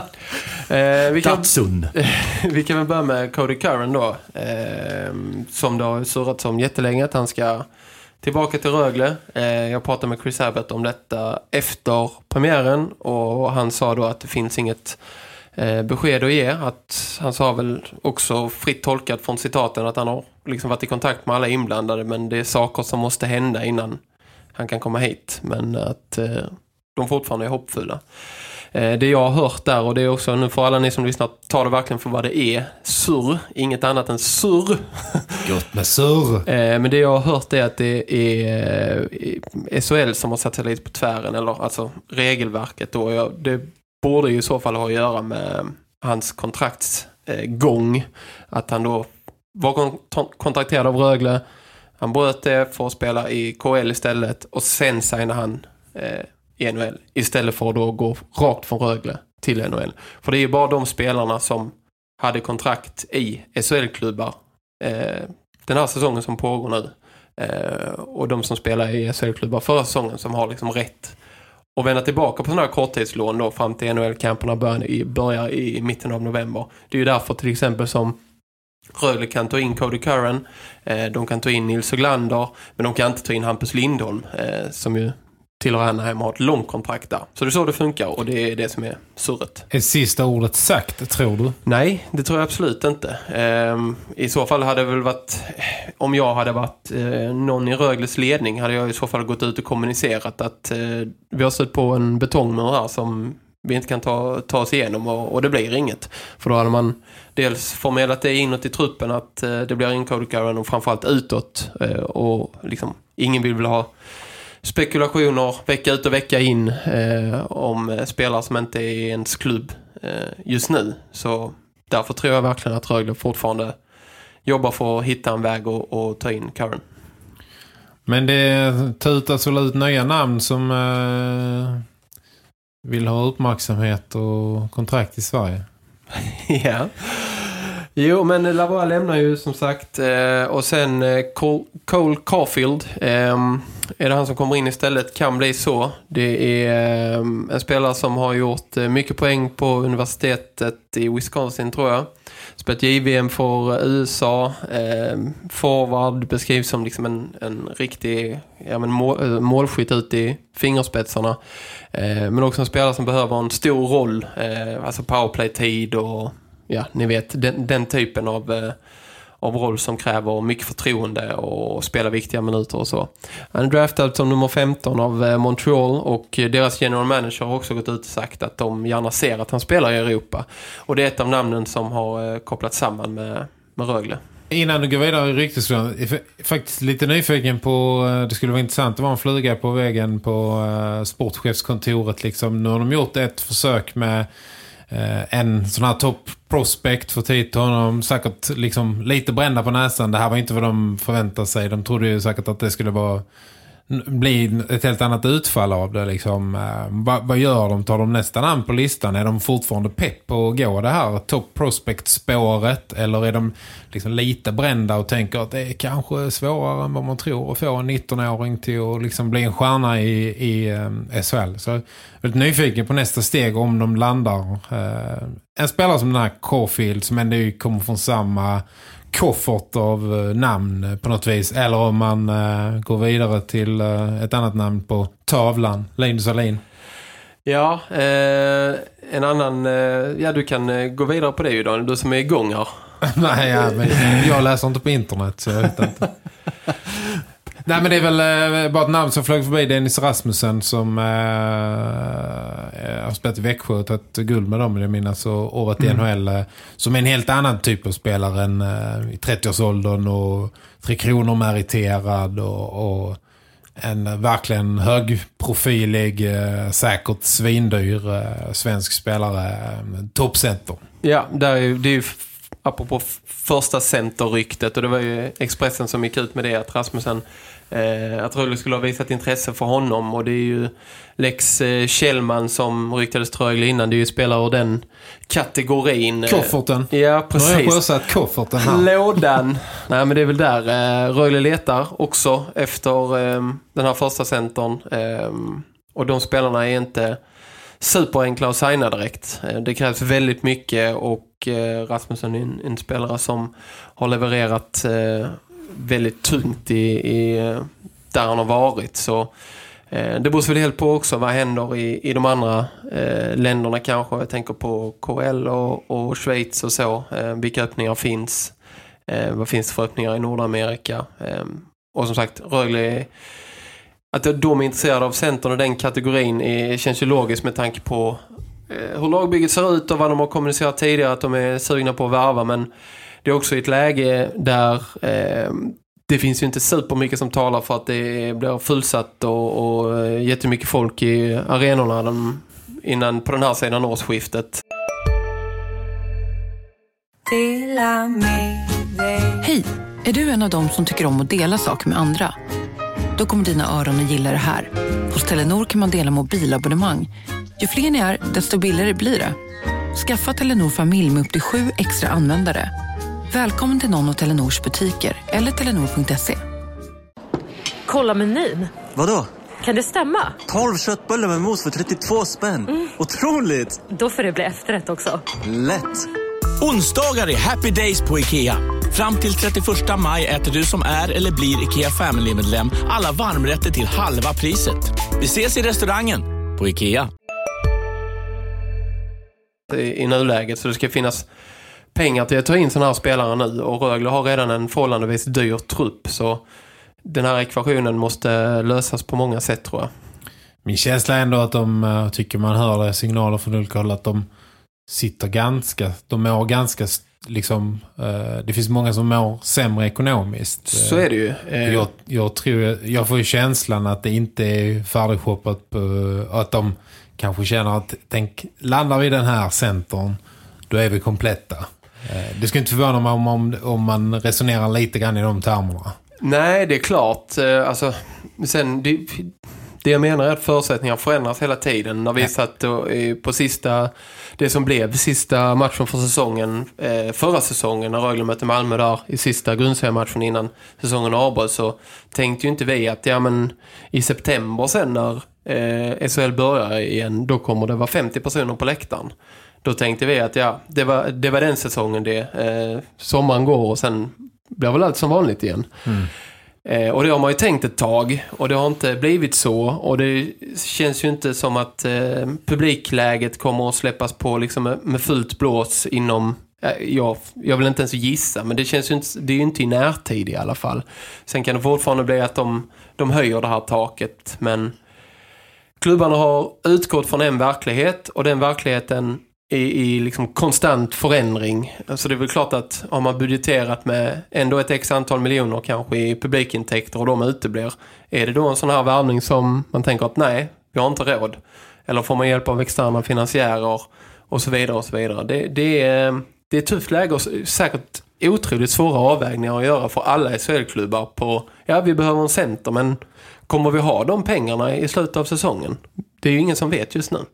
Eh, vi, kan, Datsun. vi kan väl börja med Cody Curran då. Eh, som det har surrat som jättelänge att han ska tillbaka till Rögle. Eh, jag pratade med Chris Abbott om detta efter premiären. Och han sa då att det finns inget eh, besked att ge. Att han sa väl också fritt tolkat från citaten att han har liksom varit i kontakt med alla inblandade. Men det är saker som måste hända innan han kan komma hit. Men att eh, de fortfarande är hoppfulla. Eh, det jag har hört där, och det är också nu för alla ni som lyssnar, tar det verkligen för vad det är. Surr, inget annat än surr. Gott med surr. Eh, men det jag har hört är att det är eh, S H L som har satt sig lite på tvären, eller alltså regelverket då. Jag, det borde ju i så fall ha att göra med hans kontraktsgång. Eh, att han då var kont- kontrakterad av Rögle. Han bröt det för att spela i K L istället. Och sen signade han eh, i N H L. Istället för att då gå rakt från Rögle till N H L. För det är ju bara de spelarna som hade kontrakt i S H L-klubbar. Eh, den här säsongen som pågår nu. Eh, och de som spelar i S H L-klubbar förra säsongen som har liksom rätt att vända tillbaka på sådana här korttidslån då fram till N H L-camperna börjar i, börjar i mitten av november. Det är ju därför till exempel som Rögle kan ta in Cody Curran, eh, de kan ta in Nils Höglander, men de kan inte ta in Hampus Lindholm eh, som ju tillhör Anaheim och har ett långt kontrakt där. Så det är så det funkar och det är det som är surret. Är sista ordet sagt, tror du? Nej, det tror jag absolut inte. Ehm, I så fall hade det väl varit, om jag hade varit eh, någon i Rögles ledning hade jag i så fall gått ut och kommunicerat att eh, vi har stött på en betongmur här som vi inte kan ta, ta oss igenom och, och det blir inget. För då hade man dels förmedlat det inåt i truppen att eh, det blir en Cody Curran och framförallt utåt eh, och liksom ingen vill väl ha spekulationer vecka ut och vecka in eh, om spelare som inte är i ens klubb eh, just nu. Så därför tror jag verkligen att Rögle fortfarande jobbar för att hitta en väg och, och ta in Curran. Men det tutas väl ut nya namn som eh, vill ha uppmärksamhet och kontrakt i Sverige. Ja. Jo, men Lavoie lämnar ju som sagt eh, och sen eh, Cole, Cole Caulfield eh, är det han som kommer in istället, kan bli så. Det är eh, en spelare som har gjort eh, mycket poäng på universitetet i Wisconsin tror jag. Spelat J V M för U S A. Eh, forward beskrivs som liksom en, en riktig ja, men mål, målskytt ut i fingerspetsarna. Eh, men också en spelare som behöver en stor roll. Eh, alltså powerplay-tid och ja, ni vet, den, den typen av, eh, av roll som kräver mycket förtroende och spela viktiga minuter och så. Han är draftad som nummer femton av eh, Montreal och deras general manager har också gått ut och sagt att de gärna ser att han spelar i Europa. Och det är ett av namnen som har eh, kopplats samman med, med Rögle. Innan du går vidare i ryktesfrågan, jag är faktiskt lite nyfiken på, det skulle vara intressant, det var en flyga på vägen på uh, sportchefskontoret liksom. Nu har de gjort ett försök med uh, en sån här top prospect för tid till honom, säkert liksom lite brända på näsan. Det här var inte vad de förväntade sig. De trodde ju säkert att det skulle vara bli ett helt annat utfall av det liksom. Uh, vad, vad gör de? Tar de nästa namn på listan? Är de fortfarande pepp på att gå det här top prospect-spåret? Eller är de liksom lite brända och tänker att det är kanske svårare än vad man tror att få en nitton-åring till att liksom bli en stjärna i, i um, S H L? Så jag är väldigt nyfiken på nästa steg om de landar. Uh, en spelare som den här Caulfield som ändå kommer från samma koffert av namn på något vis, eller om man uh, går vidare till uh, ett annat namn på tavlan, Linus Alin. Ja, eh, en annan, eh, ja du kan eh, gå vidare på det ju då, du som är igång här. Nej, ja, men jag läser inte på internet så jag vet inte. Nej, men det är väl eh, bara ett namn som flög förbi, Dennis Rasmussen, som eh, har spelat i Växjö och tagit guld med dem, vill jag minnas, och, och varit i N H L, eh, som är en helt annan typ av spelare än eh, i trettioårsåldern och Tre Kronor meriterad och, och en verkligen högprofilig, eh, säkert svindyr eh, svensk spelare, eh, toppcenter. Ja, där är, det är ju apropå första centerryktet, och det var ju Expressen som gick ut med det, att Rasmussen eh, att Rögle skulle ha visat intresse för honom, och det är ju Lex eh, Kjellman som ryktades till Rögle innan, det är ju spelare ur den kategorin. Kofferten. Ja, precis. Nu har jag sjösatt kofferten här. Lådan. Nej, men det är väl där eh, Rögle letar också efter eh, den här första centern, eh, och de spelarna är inte superenkla att signa direkt. Det krävs väldigt mycket, och eh, Rasmussen är en, en spelare som har levererat eh, väldigt tungt i, i, där han har varit. Så eh, det beror väl helt på också vad händer i, i de andra eh, länderna kanske. Jag tänker på K L och, och Schweiz och så. Eh, vilka öppningar finns? Eh, vad finns det för öppningar i Nordamerika? Eh, och som sagt, Rögle är att de är intresserade av centern och den kategorin är, känns ju logiskt med tanke på eh, hur lagbygget ser ut och vad de har kommunicerat tidigare, att de är sugna på att värva, men det är också ett läge där eh, det finns ju inte supermycket som talar för att det blir fullsatt och, och jättemycket folk i arenorna de, innan på den här sidan årsskiftet. Hej, är du en av dem som tycker om att dela saker med andra? Då kommer dina öron att gilla det här. Hos Telenor kan man dela mobilabonnemang. Ju fler ni är, desto billigare blir det. Skaffa Telenor familj med upp till sju extra användare. Välkommen till någon av Telenors butiker eller telenor punkt se. Kolla menyn. Vadå? Kan det stämma? tolv köttbullar med mos för trettiotvå spänn. Mm. Otroligt! Då får det bli efterrätt också. Lätt! Onsdagar är happy days på IKEA. Fram till trettioförsta maj äter du som är eller blir IKEA Family-medlem alla varmrätter till halva priset. Vi ses i restaurangen på IKEA. I nuläget, så det ska finnas pengar till att ta in sådana här spelare nu, och Rögle har redan en förhållandevis dyr trupp, så den här ekvationen måste lösas på många sätt, tror jag. Min känsla är ändå att de tycker man hör signaler från Ulkehåll att de sitter ganska, de mår ganska liksom, eh, det finns många som mår sämre ekonomiskt. Så är det ju. Eh, jag, jag tror, jag får ju känslan att det inte är färdigshoppat på, att de kanske känner att tänk, landar vi den här centern, då är vi kompletta. Eh, det ska inte förvåna mig om, om, om man resonerar lite grann i de termerna. Nej, det är klart. Eh, alltså, sen det, det jag menar är att förutsättningar förändras hela tiden. När vi ja. satt då, på sista, det som blev sista matchen för säsongen, eh, förra säsongen när Rögle mötte Malmö där i sista grundseriematchen innan säsongen avbröts, så tänkte ju inte vi att ja, men i september sen när eh, S H L börjar igen, då kommer det vara femtio personer på läktaren. Då tänkte vi att ja, det var, det var den säsongen det. Eh, sommaren går och sen blir väl allt som vanligt igen. Mm. Eh, och det har man ju tänkt ett tag, och det har inte blivit så, och det känns ju inte som att eh, publikläget kommer att släppas på liksom med, med fullt blås inom, eh, jag, jag vill inte ens gissa, men det känns ju inte, det är ju inte i närtid i alla fall. Sen kan det fortfarande bli att de, de höjer det här taket, men klubbarna har utgått från en verklighet, och den verkligheten i, i liksom konstant förändring. Så det är väl klart att om man budgeterat med ändå ett x antal miljoner kanske i publikintäkter och de uteblir, är det då en sån här värvning som man tänker att nej, vi har inte råd? Eller får man hjälp av externa finansiärer och så vidare och så vidare. Det, det, är, det är ett tufft läge och säkert otroligt svåra avvägningar att göra för alla S H L-klubbar på, ja, vi behöver en center, men kommer vi ha de pengarna i slutet av säsongen? Det är ju ingen som vet just nu.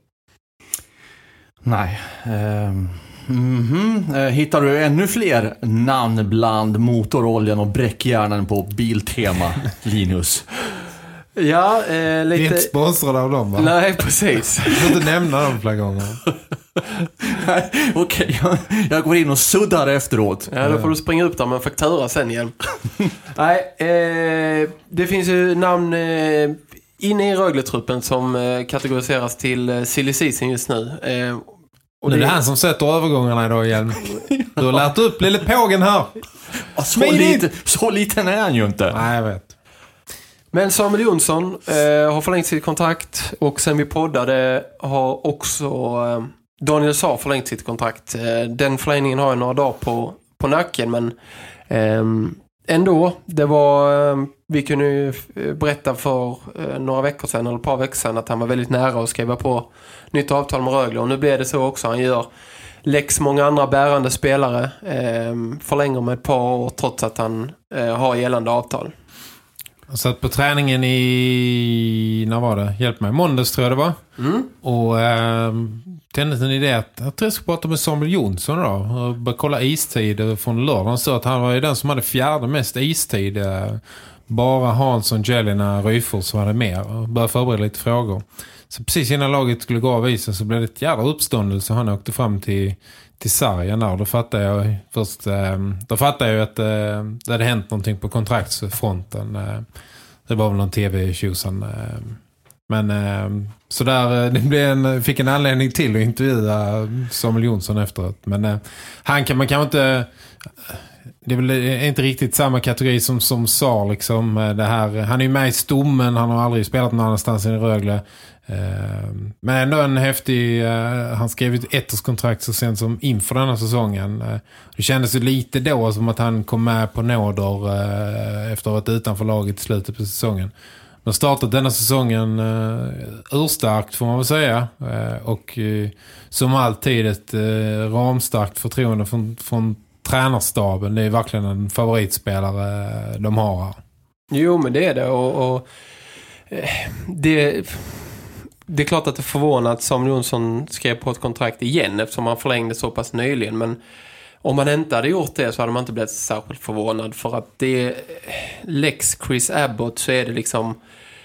Nej. Um, mm-hmm. Hittar du ännu fler namn bland motoroljan och bräckhjärnan på Biltema, Linus? Ja, eh, lite... Vi är inte sponsrade av dem, va? Nej, precis. Du får inte nämna dem flera gånger. Nej, okej, jag, jag går in och suddar efteråt. Ja, då får du springa upp där med en faktura sen igen. Nej, eh, det finns ju namn... Eh, inne i Rögle-truppen som eh, kategoriseras till eh, silly season just nu. Eh, och det är det han som sätter övergångarna idag igen. Du har lärt upp lille pågen här. Så, lite, så liten är han ju inte. Nej, jag vet. Men Samuel Jonsson eh, har förlängt sitt kontrakt och sen vi poddade har också eh, Daniel Saar förlängt sitt kontrakt. Eh, den förlängningen har jag några dagar på, på nacken, men eh, ändå, det var, eh, vi kunde ju berätta för eh, några veckor sedan eller ett par veckor sedan att han var väldigt nära att skriva på nytt avtal med Rögle, och nu blev det så också. Han gör läx många andra bärande spelare, eh, förlänger med ett par år trots att han eh, har gällande avtal. Jag satt på träningen i, när var det? Hjälp mig, måndags tror jag det var. Mm. Och eh, tändes en idé att jag tror jag ska prata med Samuel Jonsson då. Och bara kolla istid från lördagen. Så att han var ju den som hade fjärde mest istid. Eh, bara Hansson, Jelena, Ryfors var det mer. Och började förbereda lite frågor. Så precis innan laget skulle gå av isen så blev det ett jävla uppståndelse. Han åkte fram till, till sargen där. Då fattade jag först, eh, då fattade jag att eh, det hade hänt någonting på kontraktsfronten. Eh, det var väl någon tv-tjusan. Eh, men eh, så där, det blev en, fick en anledning till att intervjua Samuel Jonsson efteråt. Men eh, han kan man kan inte... Det är väl inte riktigt samma kategori som, som Saar liksom. Det här, han är ju med i stommen, han har aldrig spelat någon annanstans än i Rögle. Men ändå en häftig, han skrev ett ettårskontrakt så sent som inför denna säsongen. Det kändes ju lite då som att han kom med på nåder efter att ha varit utanför laget i slutet på säsongen. De startat denna säsongen urstarkt får man väl säga. Och som alltid ett ramstarkt förtroende från, från tränarstaben. Det är verkligen en favoritspelare de har här. Jo, men det är det. Och, och det, det är klart att det är förvånat att Samuel Jonsson skrev på ett kontrakt igen eftersom han förlängde så pass nyligen. Men om man inte hade gjort det så hade man inte blivit särskilt förvånad. För att det Lex Chris Abbott så är det liksom...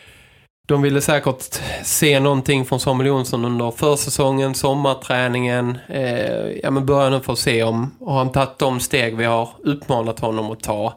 De ville säkert se någonting från Samuel Jonsson under försäsongen, sommarträningen. Eh, ja, men börja nu för att se om har han tagit de steg vi har utmanat honom att ta.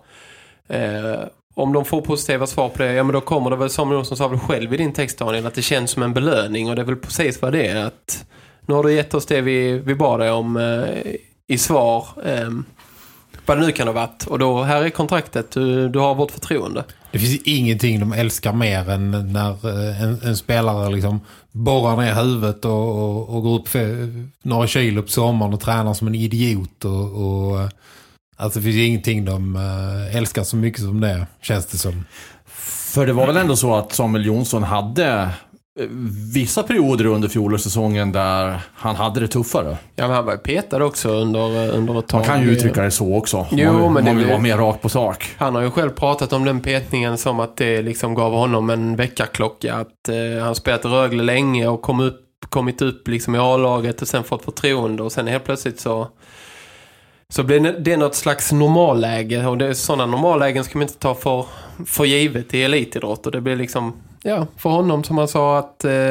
Eh, om de får positiva svar på det, ja men då kommer det väl, Samuel Jonsson sa väl själv i din text, Daniel, att det känns som en belöning. Och det är väl precis vad det är. Att nu har du gett oss det vi, vi bad dig om eh, i svar. Eh, vad det nu kan ha varit. Och då, här är kontraktet, du, du har vårt förtroende. Det finns ingenting de älskar mer än när en, en spelare liksom borrar ner huvudet och, och, och går upp för några kilo på sommaren och tränar som en idiot. Och, och, alltså det finns ingenting de älskar så mycket som det, känns det som. För det var väl ändå så att Samuel Jonsson hade vissa perioder under fjolårssäsongen där han hade det tuffare. Ja, men han var petad också under, under ett tag. Man kan ju uttrycka det så också. Jo, man, men man det vill vara mer rakt på sak. Han har ju själv pratat om den petningen som att det liksom gav honom en veckaklocka. Att eh, han spelat Rögle länge och kom upp, kommit upp liksom i A-laget och sen fått förtroende. Och sen helt plötsligt så så blir det något slags normalläge. Och det är sådana normallägen ska man inte ta för, för givet i elitidrott. Och det blir liksom... Ja, för honom som han sa att eh,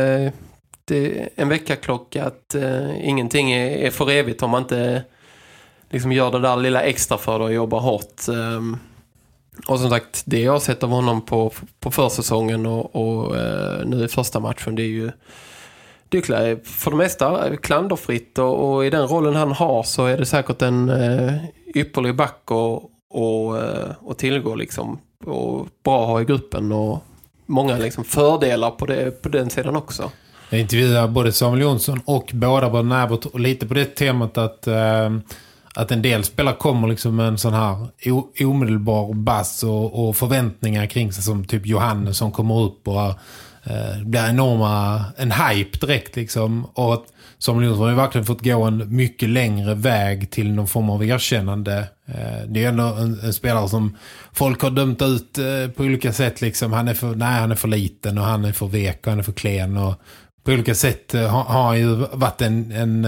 det är en veckaklocka, att eh, ingenting är, är för evigt om man inte liksom gör det där lilla extra för det och jobbar hårt. Um, och som sagt, det jag har sett av honom på, på försäsongen och, och uh, nu i första matchen, det är ju det är för det mesta klanderfritt och, och i den rollen han har så är det säkert en uh, ypperlig back och, och, uh, och tillgå liksom, och bra att ha i gruppen och många liksom fördelar på, det, på den sidan också. Jag intervjuar både Samuel Jonsson och båda på Närbot och lite på det temat att, äh, att en del spelare kommer liksom med en sån här o- omedelbar bass och, och förväntningar kring sig som typ Johannes som kommer upp och äh, blir enorma, en hype direkt liksom. Och att Samuel Jonsson har ju verkligen fått gå en mycket längre väg till någon form av erkännande. Det är ändå en, en spelare som folk har dömt ut på olika sätt. Liksom. Han är för, nej, han är för liten och han är för vek och han är för klen. Och på olika sätt har, har han ju varit en, en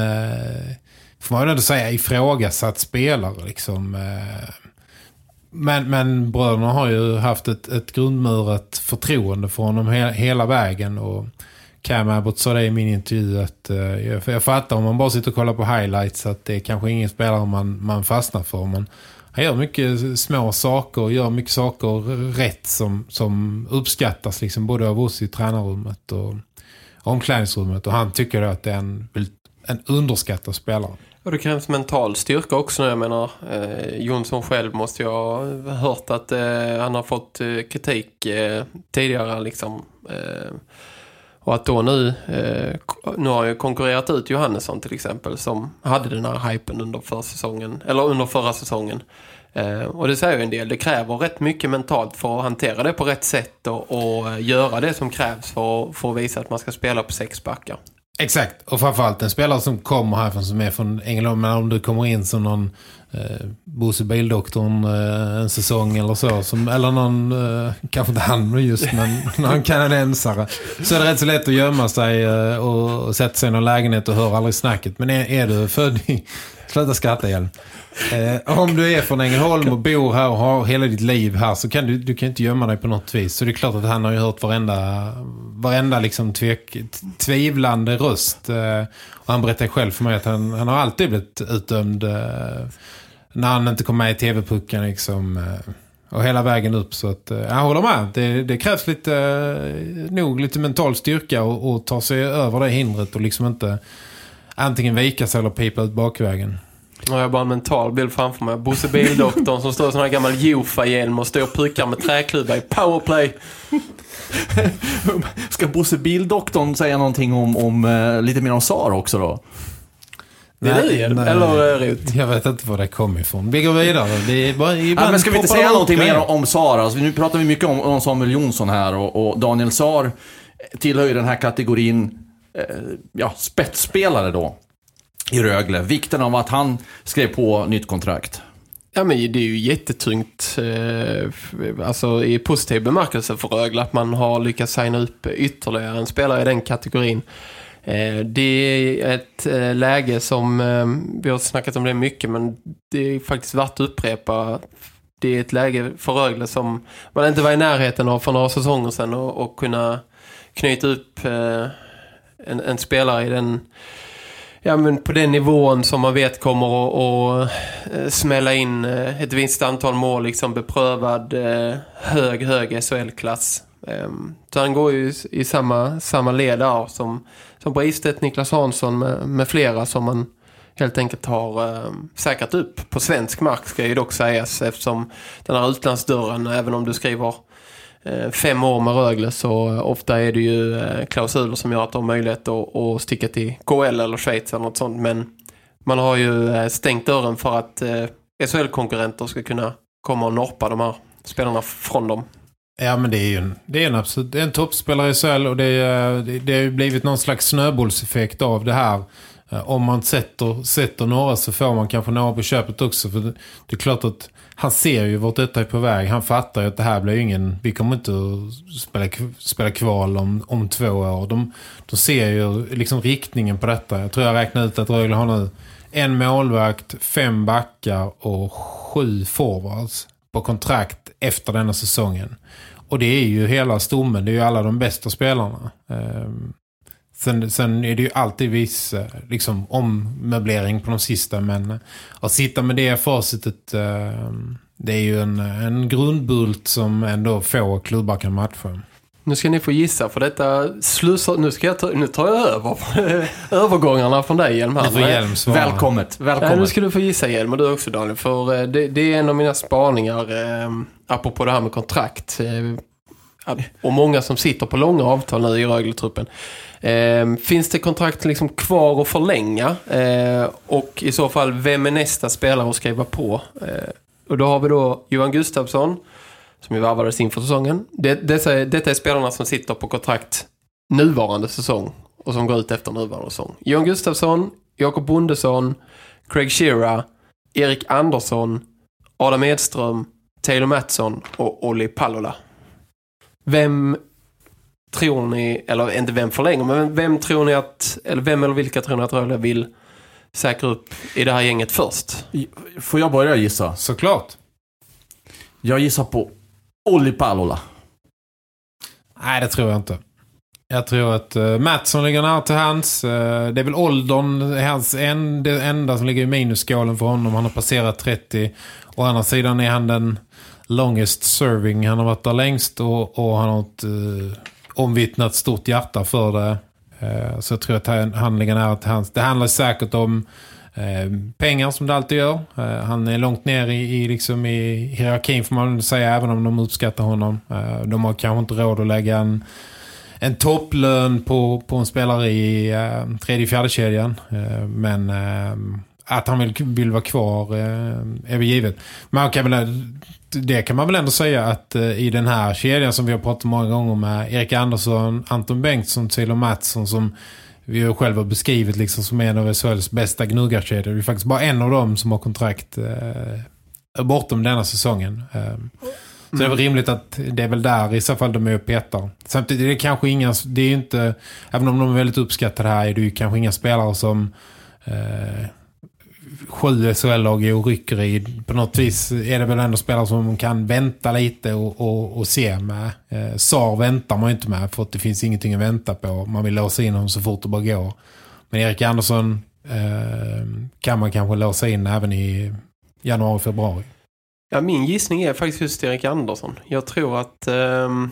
får man ändå säga, ifrågasatt spelare. Liksom. Men, men bröderna har ju haft ett, ett grundmurat förtroende för honom he, hela vägen och Cam Abbott sa det i min intervju att uh, jag, jag fattar om man bara sitter och kollar på highlights att det är kanske ingen spelare man, man fastnar för. Men han gör mycket små saker och gör mycket saker rätt som, som uppskattas liksom, både av oss i tränarrummet och omklädningsrummet. Och han tycker att det är en, en underskattad spelare. Och det krävs mental styrka också. Jag menar, eh, Jonsson själv måste jag ha hört att eh, han har fått eh, kritik eh, tidigare liksom. Eh, och att då nu, eh, nu har jag konkurrerat ut Johannesson till exempel, som hade den här hypen under förra säsongen, eller under förra säsongen. Eh, och det säger ju en del, det kräver rätt mycket mentalt för att hantera det på rätt sätt och, och göra det som krävs för, för att visa att man ska spela på sex backar. Exakt, och framförallt en spelare som kommer härifrån, som är från England, men om du kommer in som någon eh, Bosse Bildoktorn eh, en säsong eller så, som, eller någon, eh, kanske inte han just, men någon kanadensare, så är det rätt så lätt att gömma sig eh, och, och sätta sig i någon lägenhet och höra aldrig snacket. Men är, är du född i, sluta skratta igen. Eh, om du är från Ängelholm och bor här och har hela ditt liv här, så kan du, du kan inte gömma dig på något vis. Så det är klart att han har ju hört varenda, varenda liksom tvek, tvivlande röst. Eh, och han berättar själv för mig att han, han har alltid blivit utdömd eh, när han inte kom med i tv-pucken liksom, eh, och hela vägen upp. Så att, eh, jag håller med. Det, det krävs lite, eh, nog lite mental styrka och, och ta sig över det hindret och liksom inte antingen vika sig eller pipa ut bakvägen. Nu har jag bara en mental bild framför mig. Bosse Bildoktorn som står i sån här gammal Jofa-hjälm och står och pukar med träklubba i powerplay. Ska Bosse Bildoktorn säga någonting om, om uh, lite mer om Sara också då? Det är det, eller Rut? Jag vet inte var det kommer ifrån. Vi går vidare. Det är bara, ja, men ska vi inte säga någonting mer om, om Sara? Alltså, nu pratar vi mycket om, om Samuel Jonsson här och, och Daniel Sar tillhör ju den här kategorin eh, ja, spetsspelare då i Rögle. Vikten av att han skrev på nytt kontrakt. Ja, men det är ju jättetungt eh, alltså i positiv bemärkelse för Rögle att man har lyckats signa upp ytterligare en spelare i den kategorin. Eh, det är ett eh, läge som eh, vi har snackat om det mycket, men det är faktiskt värt att upprepa. Det är ett läge för Rögle som man inte var i närheten av för några säsonger sedan och, och kunna knyta upp eh, en, en spelare i den, ja, men på den nivån som man vet kommer att, att smälla in ett visst antal mål, liksom beprövad hög, hög S H L-klass. Så han går ju i samma, samma led där som, som Bristedt, Niklas Hansson med, med flera som man helt enkelt har äh, säkrat upp på svensk mark, ska ju dock sägas, eftersom den här utlandsdörren, även om du skriver fem år med Rögle, så ofta är det ju klausuler som gör att de har möjlighet att, att sticka till K L eller Schweiz eller något sånt, men man har ju stängt dörren för att S H L-konkurrenter ska kunna komma och norpa de här spelarna från dem. Ja, men det är ju en, det är en, absolut, det är en toppspelare i S H L och det, det, det har ju blivit någon slags snöbollseffekt av det här. Om man sätter, sätter några så får man kanske några på köpet också, för det, det är klart att han ser ju vart detta är på väg. Han fattar ju att det här blir ingen, vi kommer inte att spela, spela kval om, om två år. De, de ser ju liksom riktningen på detta. Jag tror jag räknar ut att Rögle har nu en målvakt, fem backar och sju forwards på kontrakt efter denna säsongen. Och det är ju hela stommen, det är ju alla de bästa spelarna. Um, Sen, sen är det ju alltid viss liksom, ommöblering på de sista, men att sitta med det facitet, det är ju en, en grundbult som ändå få klubbar kan matcha. Nu ska ni få gissa, för detta slussar, nu, ska jag ta, nu tar jag över övergångarna från dig, Hjelm. Här. Välkommet, välkommet. Ja, nu ska du få gissa, Hjelm, och du också, Daniel, för det, det är en av mina spaningar eh, apropå det här med kontrakt. Eh, och många som sitter på långa avtal nu i Rögle-truppen. Eh, finns det kontrakt liksom kvar att förlänga? Eh, och i så fall, vem är nästa spelare att skriva på? Eh, och då har vi då Johan Gustafsson, som ju varvades inför säsongen. Det, dessa, detta är spelarna som sitter på kontrakt nuvarande säsong och som går ut efter nuvarande säsong. Johan Gustafsson, Jakob Bondesson, Craig Shearer, Erik Andersson, Adam Edström, Taylor Mattsson och Olli Pallola. Vem tror ni, eller inte vem förlänger, men vem tror ni att, eller vem eller vilka tror ni att Rögle vill säkra upp i det här gänget först? Får jag börja gissa? Såklart. Jag gissar på Olli Pallola. Nej, det tror jag inte. Jag tror att uh, Mattsson ligger nära till hans. Uh, det är väl åldern, hans en, det enda som ligger i minusskålen för honom. Han har passerat trettio. Å andra sidan är han den longest serving. Han har varit där längst och, och han har ett uh, omvittnat stort hjärta för det. Uh, så jag tror att han, han ligger nära till hans. Det handlar säkert om Eh, pengar som det alltid gör. Eh, han är långt ner i, i, liksom i hierarkin får man säga, även om de uppskattar honom. Eh, de har kanske inte råd att lägga en, en topplön på, på en spelare i eh, tredje fjärde kedjan. Eh, men eh, att han vill, vill vara kvar eh, är väl givet. Man kan väl, det kan man väl ändå säga att eh, i den här kedjan som vi har pratat många gånger med Erik Andersson, Anton Bengtsson, Silo Mattsson, som vi har själva beskrivit liksom som en av S H L:s bästa gnuggarkedjor. Det är faktiskt bara en av dem som har kontrakt eh, bortom denna säsongen. Eh, mm. Så det är väl rimligt att det är väl där i så fall de är och petar. Samtidigt är det kanske inga, det är ju inte, även om de är väldigt uppskattade här, är det ju kanske inga spelare som eh, sju S H L-lag och rycker i. På något vis är det väl ändå spelare som kan vänta lite och, och, och se med. Eh, Sar väntar man inte med för att det finns ingenting att vänta på. Man vill låsa in honom så fort det bara går. Men Erik Andersson eh, kan man kanske låsa in även i januari, februari. Ja, min gissning är faktiskt just Erik Andersson. Jag tror att ehm,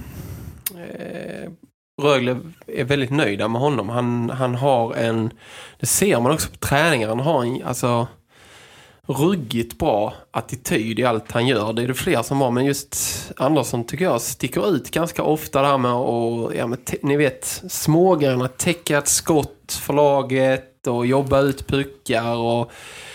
eh, Rögle är väldigt nöjda med honom. Han, han har en, det ser man också på träningar, han har en alltså ruggigt bra attityd i allt han gör. Det är det fler som har, men just Andersson tycker jag sticker ut ganska ofta där med och ja, med te, ni vet, smågrejerna, täcka ett skott för laget och jobba ut puckar och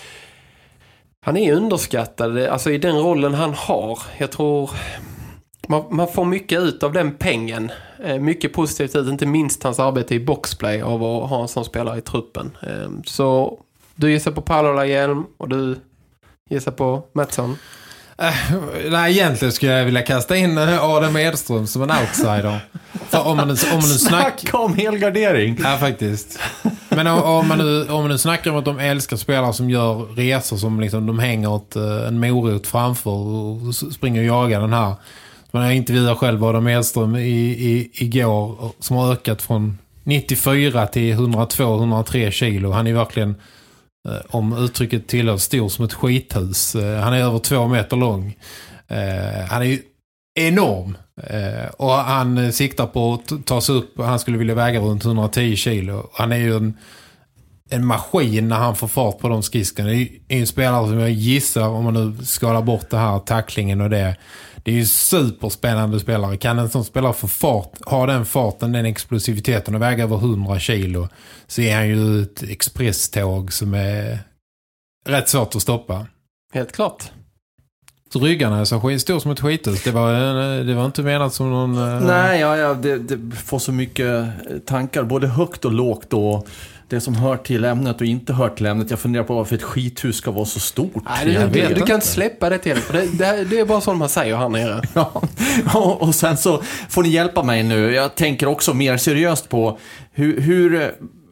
han är underskattad alltså i den rollen han har. Jag tror man, man får mycket ut av den pengen. Mycket positivt ut, inte minst hans arbete i boxplay av att ha en sån spelare i truppen. Så du gissar på Pallola Hjelm och du gissar på Mattsson. Äh, nej, egentligen skulle jag vilja kasta in Adam Edström som en outsider. För om man, om man nu snack... Snacka om helgardering. Ja, faktiskt. Men om man, nu, om man nu snackar om att de älskar spelare som gör resor som liksom, de hänger åt en morot framför och springer och jagar den här. Jag intervjuade själv Adam Edström i, i, igår som har ökat från nittiofyra till hundratvå till hundratre kilo. Han är verkligen, om uttrycket tillhör, stor som ett skithus. Han är över två meter lång. Han är ju enorm. Och han siktar på att ta sig upp. Han skulle vilja väga runt hundratio kilo. Han är ju en, en maskin när han får fart på de skridskorna. Det är en spelare som jag gissar, om man nu skalar bort det här tacklingen och det. Det är ju superspännande spelare. Kan en sån spelare få fart, ha den farten, den explosiviteten och väga över hundra kilo, så är han ju ett expresståg som är rätt svårt att stoppa. Helt klart. Så ryggarna är så stor som ett skithus. Det var, det var inte menat som någon... Nej, ja, ja, det, det får så mycket tankar, både högt och lågt och det som hör till ämnet och inte hör till ämnet. Jag funderar på varför ett skithus ska vara så stort. Nej, det, du, du, du kan inte släppa det till. För det, det, det är bara som man säger här nere. Ja, och, och sen så får ni hjälpa mig nu. Jag tänker också mer seriöst på hur, hur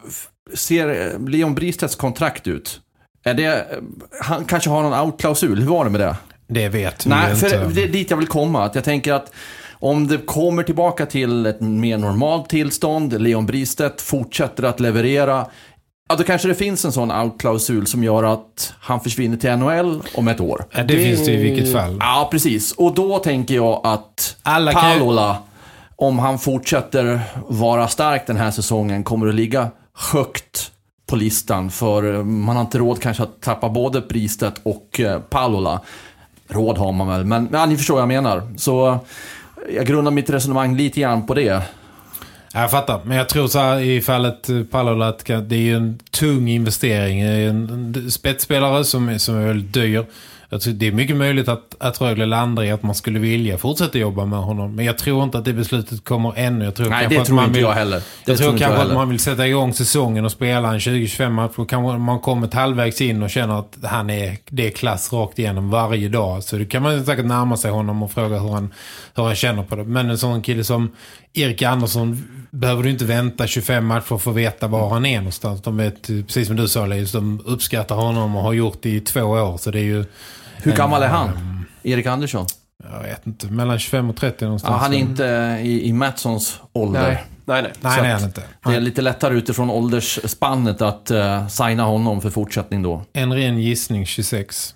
ser Leon Bristedts kontrakt ut? Är det, han kanske har någon out-klausul. Hur var det med det? Det vet vi Nej, inte. för det är dit jag vill komma. Att jag tänker att om det kommer tillbaka till ett mer normalt tillstånd, Leon Bristedt fortsätter att leverera, ja, då kanske det finns en sån out-klausul som gör att han försvinner till N H L om ett år. Ja, det, det finns det i vilket fall. Ja, precis. Och då tänker jag att Alla Pallola, kan... om han fortsätter vara stark den här säsongen, kommer att ligga högt på listan. För man har inte råd kanske att tappa både Bristedt och Pallola. Råd har man väl, men ja, ni förstår vad jag menar. Så jag grundar mitt resonemang lite grann på det. Jag fattar, men jag tror så här i fallet Pallola att det är ju en tung investering. En spetsspelare som är, som är väldigt dyr. Det är mycket möjligt att, att Rögle landar i att man skulle vilja fortsätta jobba med honom. Men jag tror inte att det beslutet kommer ännu. Jag tror Nej, det tror att man inte vill, jag heller. Det jag tror kanske jag att man vill sätta igång säsongen och spela en tjugo till tjugofem matcher. Kanske man kommer ett halvvägs in och känner att han är, det är klass rakt igenom varje dag. Så det kan man säkert närma sig honom och fråga hur han, hur han känner på det. Men en sån kille som Erik Andersson behöver du inte vänta tjugofem matcher för att få veta var han är någonstans. De vet, precis som du sa, Leif, de uppskattar honom och har gjort det i två år. Så det är ju... Hur gammal är han? Um, Erik Andersson? Jag vet inte, mellan tjugofem och trettio någonstans. Ja, han är inte i, i Mattssons ålder. Nej, nej, nej. nej, nej han inte. Det är lite lättare utifrån åldersspannet att uh, signa honom för fortsättning då. En ren gissning, tjugosex.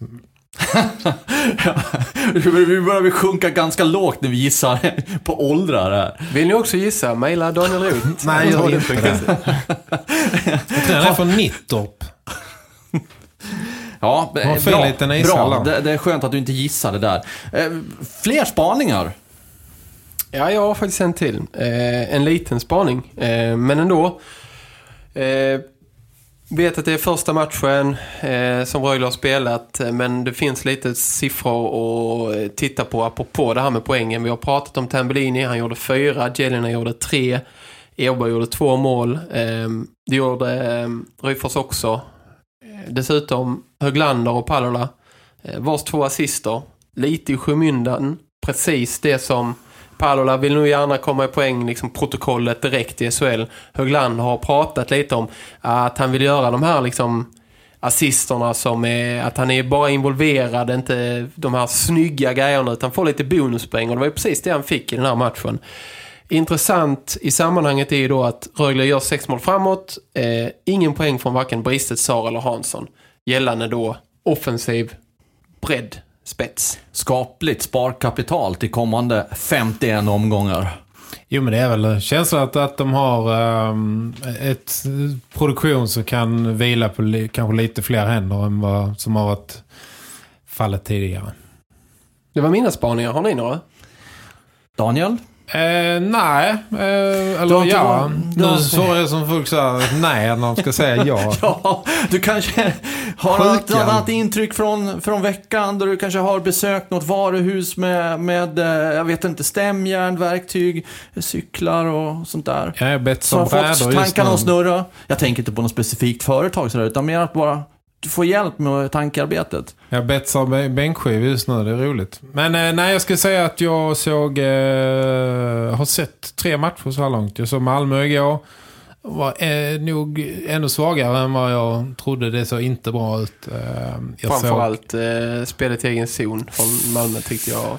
Vi börjar vi sjunka ganska lågt när vi gissar på åldrar här. Vill ni också gissa? Maila Daniel Roth. Nej, jag gör inte det. Jag tror han är från Nittorp. Ja, bra. bra. Det, det är skönt att du inte gissade där. Eh, fler spaningar? Ja, jag har faktiskt en till. Eh, en liten spaning. Eh, men ändå. Eh, vet att det är första matchen eh, som Rögle har spelat. Men det finns lite siffror att titta på apropå det här med poängen. Vi har pratat om Tambellini. Han gjorde fyra. Jelena gjorde tre. Eberg gjorde två mål. Eh, det gjorde eh, Ryfors också. Dessutom Höglander och Pallola eh, vars två assister. Lite i skymundan. Precis det som Pallola vill nog gärna komma i poäng, liksom protokollet direkt i S H L. Höglander har pratat lite om att han vill göra de här liksom assisterna som är, att han är bara involverad, inte de här snygga grejerna, utan får lite bonuspoäng. Och det var ju precis det han fick i den här matchen. Intressant i sammanhanget är ju då att Rögle gör sex mål framåt. Eh, ingen poäng från varken Bristet, Sar eller Hansson. Gällande då offensiv bredd, spets. Skapligt sparkapital till kommande femtioen omgångar. Jo, men det är väl känslan att, att de har um, ett produktion som kan vila på li, kanske lite fler händer än vad som har varit fallet tidigare. Det var mina spaningar. Har ni några? Daniel? Eh, nej, eh, eller du ja. Nu svarar jag som folk säger nej när de ska säga ja. Ja, du kanske har något annat intryck från, från veckan där du kanske har besökt något varuhus med, med jag vet inte, stämjärn, verktyg, cyklar och sånt där. Jag är bett som som har fått tankarna att snurra. Jag tänker inte på något specifikt företag så där, utan mer att bara du får hjälp med tankearbetet. Jag har bett som bänkskiv just nu, det är roligt. Men eh, nej, jag ska säga att jag såg eh, har sett tre matcher så här långt. Jag såg Malmö igår. Var eh, nog ännu svagare än vad jag trodde. Det såg inte bra ut. Eh, jag Framförallt såg... eh, spelet i egen zon från Malmö tyckte jag.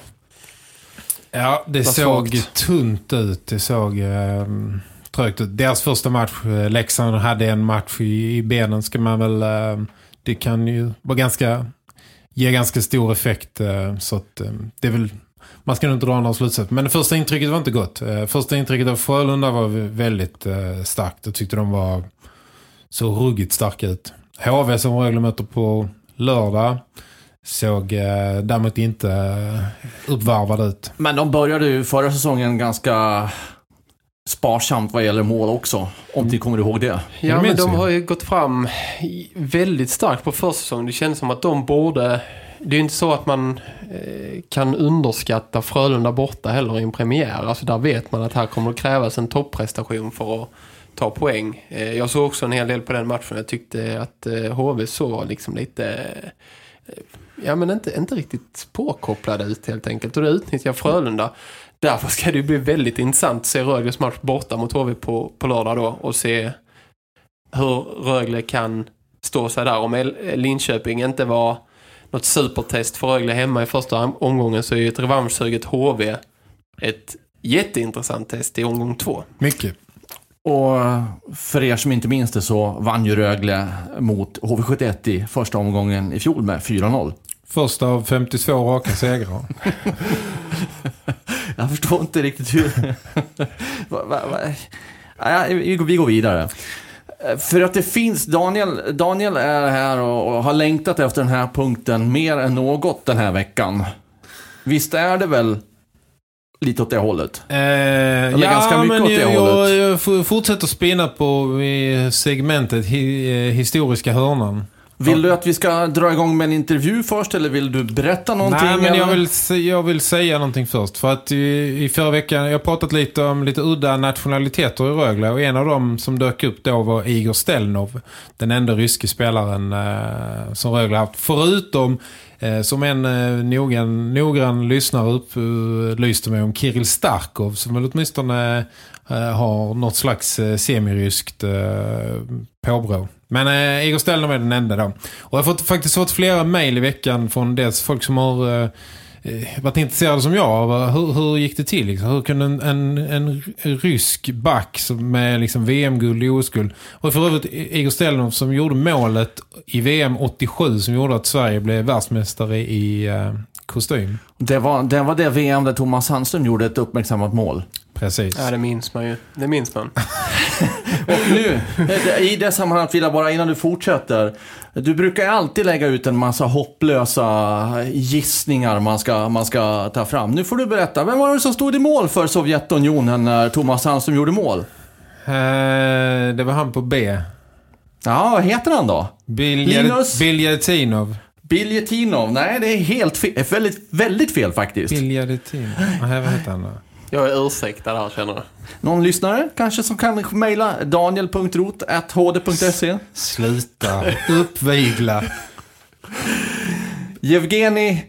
Ja, det såg svagt. Tunt ut. Det såg eh, trögt ut. Deras första match, Leksand hade en match i, i benen, ska man väl... Eh, det kan ju vara ganska, ge ganska stor effekt, så att det är väl, man ska nog inte dra någon slutsats. Men det första intrycket var inte gott. Första intrycket av Frölunda var väldigt starkt. Jag tyckte de var så ruggigt starka ut. H V som Rögle möter på lördag såg däremot inte uppvarvad ut. Men de började ju förra säsongen ganska sparsamt vad gäller mål också, om du kommer ihåg det. Ja, men de har ju gått fram väldigt starkt på försäsongen. Det känns som att de borde... Det är inte så att man eh, kan underskatta Frölunda borta heller i en premiär. Alltså där vet man att här kommer att krävas en topprestation för att ta poäng. Eh, jag såg också en hel del på den matchen. Jag tyckte att eh, H V så liksom lite... Eh, ja, men inte, inte riktigt påkopplade ut helt enkelt. Och det utnyttjar Frölunda. Därför ska det bli väldigt intressant att se Rögles match borta mot H V på, på lördag då och se hur Rögle kan stå sig där. Om Linköping inte var något supertest för Rögle hemma i första omgången så är ju ett revanschsuget H V ett jätteintressant test i omgång två. Mycket. Och för er som inte minns det så vann ju Rögle mot H V sjuttioett i första omgången i fjol med fyra noll. Första av femtiotvå raka segrar. Jag förstår inte riktigt hur... va, va, va. Ja, vi går vidare. För att det finns... Daniel, Daniel är här och, och har längtat efter den här punkten mer än något den här veckan. Visst är det väl lite åt det hållet? Eh, Eller ja, ganska mycket men åt det jag, hållet. Jag, jag fortsätter spinna på i segmentet hi, historiska hörnan. Vill du att vi ska dra igång med en intervju först eller vill du berätta någonting? Nej, men jag vill, jag vill säga någonting först. För att i, i förra veckan, jag har pratat lite om lite udda nationaliteter i Rögle. Och en av dem som dök upp då var Igor Stelnov. Den enda ryske spelaren eh, som Rögle haft. Förutom, eh, som en eh, noggrann, noggrann lyssnare upplyste mig om Kirill Starkov. Som väl åtminstone eh, har något slags eh, semiryskt eh, påbrå. Men eh, Igor Stelnov är den enda då. Och jag har fått, faktiskt fått flera mejl i veckan från dels folk som har eh, varit intresserade som jag. Hur, hur gick det till? Liksom? Hur kunde en, en, en rysk back med liksom V M-guld och O S-guld. Och för övrigt Igor Stelnov som gjorde målet i V M åttiosju som gjorde att Sverige blev världsmästare i eh, kostym. Det var, det var det V M där Thomas Sandström gjorde ett uppmärksammat mål. Precis. Ja, det minns man ju. Det minns man. Och nu, i det sammanhanget vill jag bara innan du fortsätter. Du brukar ju alltid lägga ut en massa hopplösa gissningar man ska, man ska ta fram. Nu får du berätta, vem var det som stod i mål för Sovjetunionen när Thomas Sandström gjorde mål? Uh, det var han på B. Ja, vad heter han då? Biljatinov. Biljatinov, nej det är helt fel, väldigt, väldigt fel faktiskt. Biljatinov, vad heter han då? Jag är ursäktad här, känner jag. Någon lyssnare kanske som kan mejla daniel punkt rot at h d punkt se. Sluta, uppvigla. Yevgeni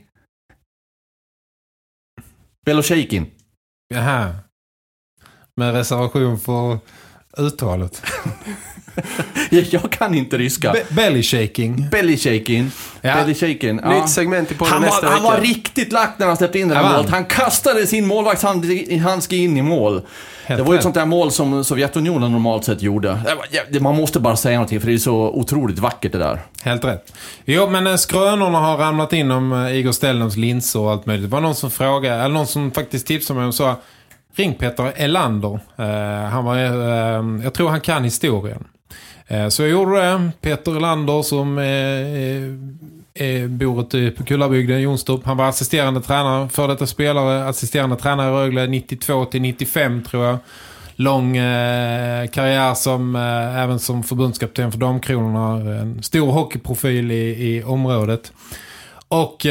Belosjejkin. Jaha. Med reservation för uttalet. Jag kan inte ryska. Be- belly shaking. Belly shaking. Ja. Belly shaking. Ja. Nytt segment i podden han nästa var, vecka. Han var riktigt lagt när han släppte in den här målet. Han kastade sin målvaktshandske in i mål. Helt det var ju ett sånt där mål som Sovjetunionen normalt sett gjorde. Man måste bara säga någonting för det är så otroligt vackert det där. Helt rätt. Jo, men skrönorna har ramlat in om Igor Stelnovs linser och allt möjligt. Det var någon som frågade, eller någon som faktiskt tipsade mig och sa ring Peter Elander. Uh, han var, uh, jag tror han kan historien. Uh, så jag gjorde det. Peter Elander som uh, uh, bor ute på Kullabygden, Jonstorp. Han var assisterande tränare, för detta spelare, assisterande tränare i Rögle nittiotvå till nittiofem tror jag. Lång uh, karriär som uh, även som förbundskapten för Damkronorna. En stor hockeyprofil i, i området. Och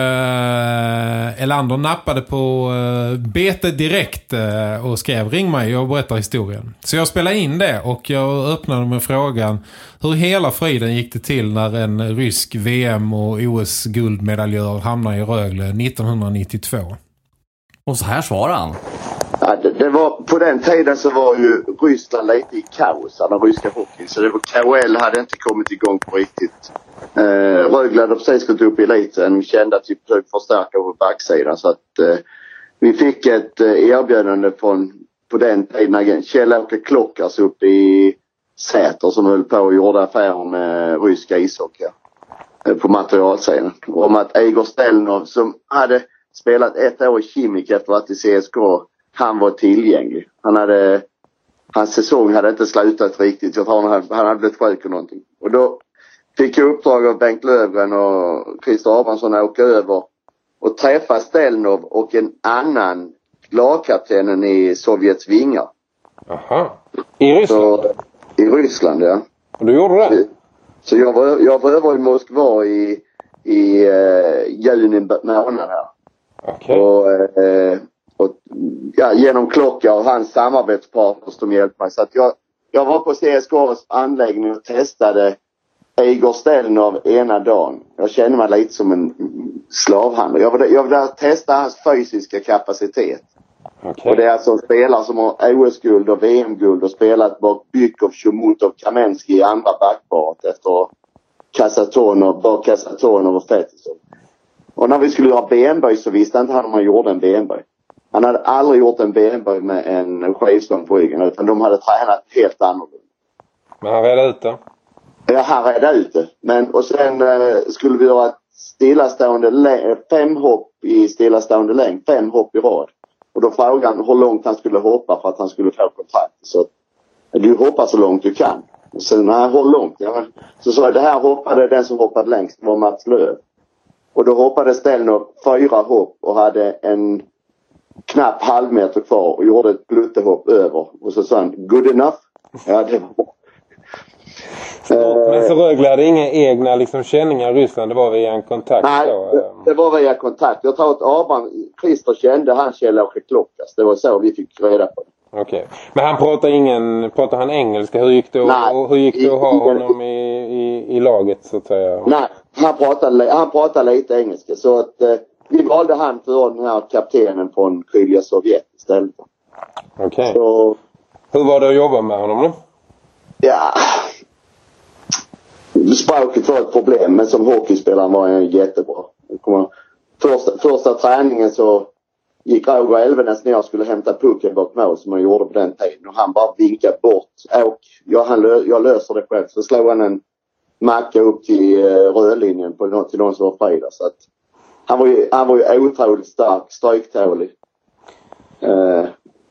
eh, Elander nappade på eh, bete direkt eh, och skrev ring mig och berättar historien. Så jag spelade in det och jag öppnade med frågan hur hela friden gick det till när en rysk V M- och O S-guldmedaljör hamnade i Rögle nittonhundranittiotvå. Och så här svarade han. Ja, det, det var, på den tiden så var ju Ryssland lite i kaos, den ryska hockeyn. Så det var, K H L hade inte kommit igång på riktigt. Eh, Rögle hade precis gått upp i eliten. Vi kände att vi försökte förstärka över backsidan. Så att eh, vi fick ett eh, erbjudande från, på den tiden, Kjell-Åke Klockas upp i Säter som höll på och gjorde affärer med ryska ishockey eh, på materialsidan. Om att Igor Stelnov som hade spelat ett år i Kimik efter att i C S K, han var tillgänglig. Han hade, hans säsong hade inte slutat riktigt. Jag tror han hade, han hade blivit sjuk och någonting. Och då fick jag uppdrag av Bengt Löfgren och Christer Abrahamsson att åka över och träffa Stelnov och en annan lagkaptenen i Sovjets vingar. Aha. I Ryssland? Så, i Ryssland, ja. Och du gjorde det? Så jag var, jag var över i Moskva i, i uh, juni månad här. Okej. Okay. Och, uh, och ja, genom Klocka och hans samarbetspartners som hjälpte mig. Så att jag, jag var på C S K:s anläggning och testade Igor Stelnov ena dagen. Jag kände mig lite som en slavhandlare. Jag ville, jag ville testa hans fysiska kapacitet. Okay. Och det är alltså en spelare som har O S-guld och V M-guld och spelat bak Bykov, Chomutov, Kamensky i andra backparet efter Kasatonov, bak Kasatonov och Fetisov. Och när vi skulle göra benböj så visste inte han om han gjorde en benböj. Han hade aldrig gjort en benböj med en skivstång på ryggen utan de hade tränat helt annorlunda. Men han redde ut det? Ja, han redde ut det. Men, och sen eh, skulle vi göra stillastående lä- fem hopp i stillastående längd. Fem hopp i rad. Och då frågade han hur långt han skulle hoppa för att han skulle få kontrakt. Så du hoppar så långt du kan. Och sen, nej, hur långt? Ja, så sa jag, det här hoppade den som hoppade längst var Mats Löv. Och då hoppade Stelnov fyra hopp och hade en knapp halvmeter kvar och gjorde ett gluttehopp över. Och så sa han, good enough? Ja, det var Men så Rögle hade inga egna liksom, känningar i Ryssland, det var via en kontakt? Nej, då, det, det var via kontakt. Jag tror att Abraham, Christer kände han Kjell-Åke Klockas. Det var så vi fick reda på det. Okej. Okay. Men han pratar ingen, pratar han engelska? Hur gick det, Nej, och, hur gick det att ha i, honom i, i, i laget så att säga? Nej, han pratar, han pratar lite engelska. Så att eh, vi valde han för den här kaptenen från Krylja Sovjet istället. Okej. Okay. Hur var det att jobba med honom då? Ja... Språket var ett problem, men som hockeyspelare var han jättebra. Första, första träningen så gick Roger Elvenäs ner och skulle hämta pucken bak mål som han gjorde på den tiden. Och han bara vinkade bort. Och ja, han lö, jag löser det själv. Så slog han en macka upp till uh, rödlinjen på någon, till någon som var frida. Så att han var ju, han var ju otroligt stark, stryktålig. Uh,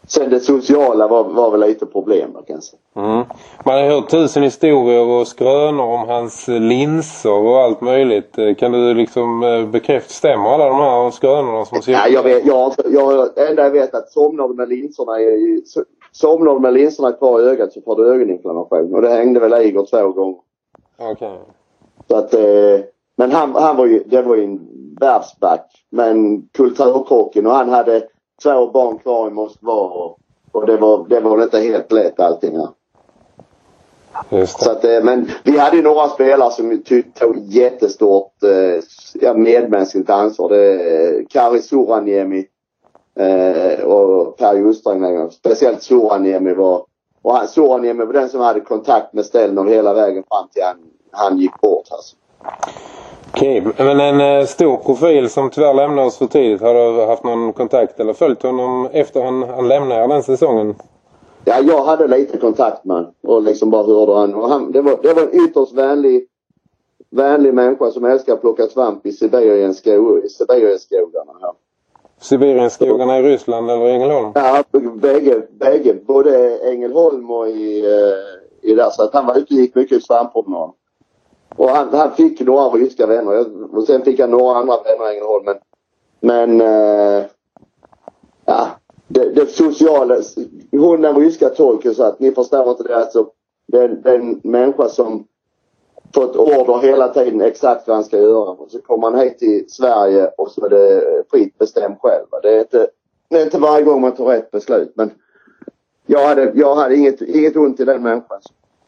sen det sociala var, var väl lite problem då, kanske. Mm. Man har hört tusen historier och skrönor om hans linser och allt möjligt. Kan du liksom bekräfta, stämmer alla de här skrönorna som ser? Ja, jag vet, jag, jag, enda jag vet att somnar du med linserna i, somnar du med linserna kvar i ögat så får du ögoninflammation. Och det hängde väl Igor två gånger. Okej. Okay. Så att, eh, men han, han var ju, det var ju en världsback. Men kulturkrocken, och han hade två barn kvar i Moskva och, och det var, det var inte helt lätt allting här. Just det. Så att, eh, men vi hade ju några spelare som tog jättestort eh, medmänskligt ansvar. Det är eh, Kari Soraniemi eh, och Per Justrang. Speciellt Soraniemi var, och han, Soraniemi var den som hade kontakt med Stelnov hela vägen fram till han, han gick bort. Alltså. Okej, okay. Men en eh, stor profil som tyvärr lämnade oss för tidigt, har du haft någon kontakt eller följt honom efter han, han lämnade den säsongen? Ja, jag hade lite kontakt med honom och liksom bara hörde han. Och han det, var, det var en ytterst vänlig, vänlig människa som älskar att plocka svamp i Sibirienskogarna här. Sibirienskogarna i Ryssland eller Ängelholm? Ja, bägge, bägge både Ängelholm och i, i där. Så att han var ute och gick mycket svamppromenad. Och han, han fick några ryska vänner. Och sen fick han några andra vänner i Ängelholm. Men, men äh, ja, det, det sociala, hon den ryska tolken så att ni förstår inte det. Alltså, det är en människa som fått order hela tiden exakt vad han ska göra. Och så kommer han hit till Sverige och så är det fritt bestämt själv. Det är inte, det är inte varje gång man tar rätt beslut. Men jag hade, jag hade inget, inget ont i den människan.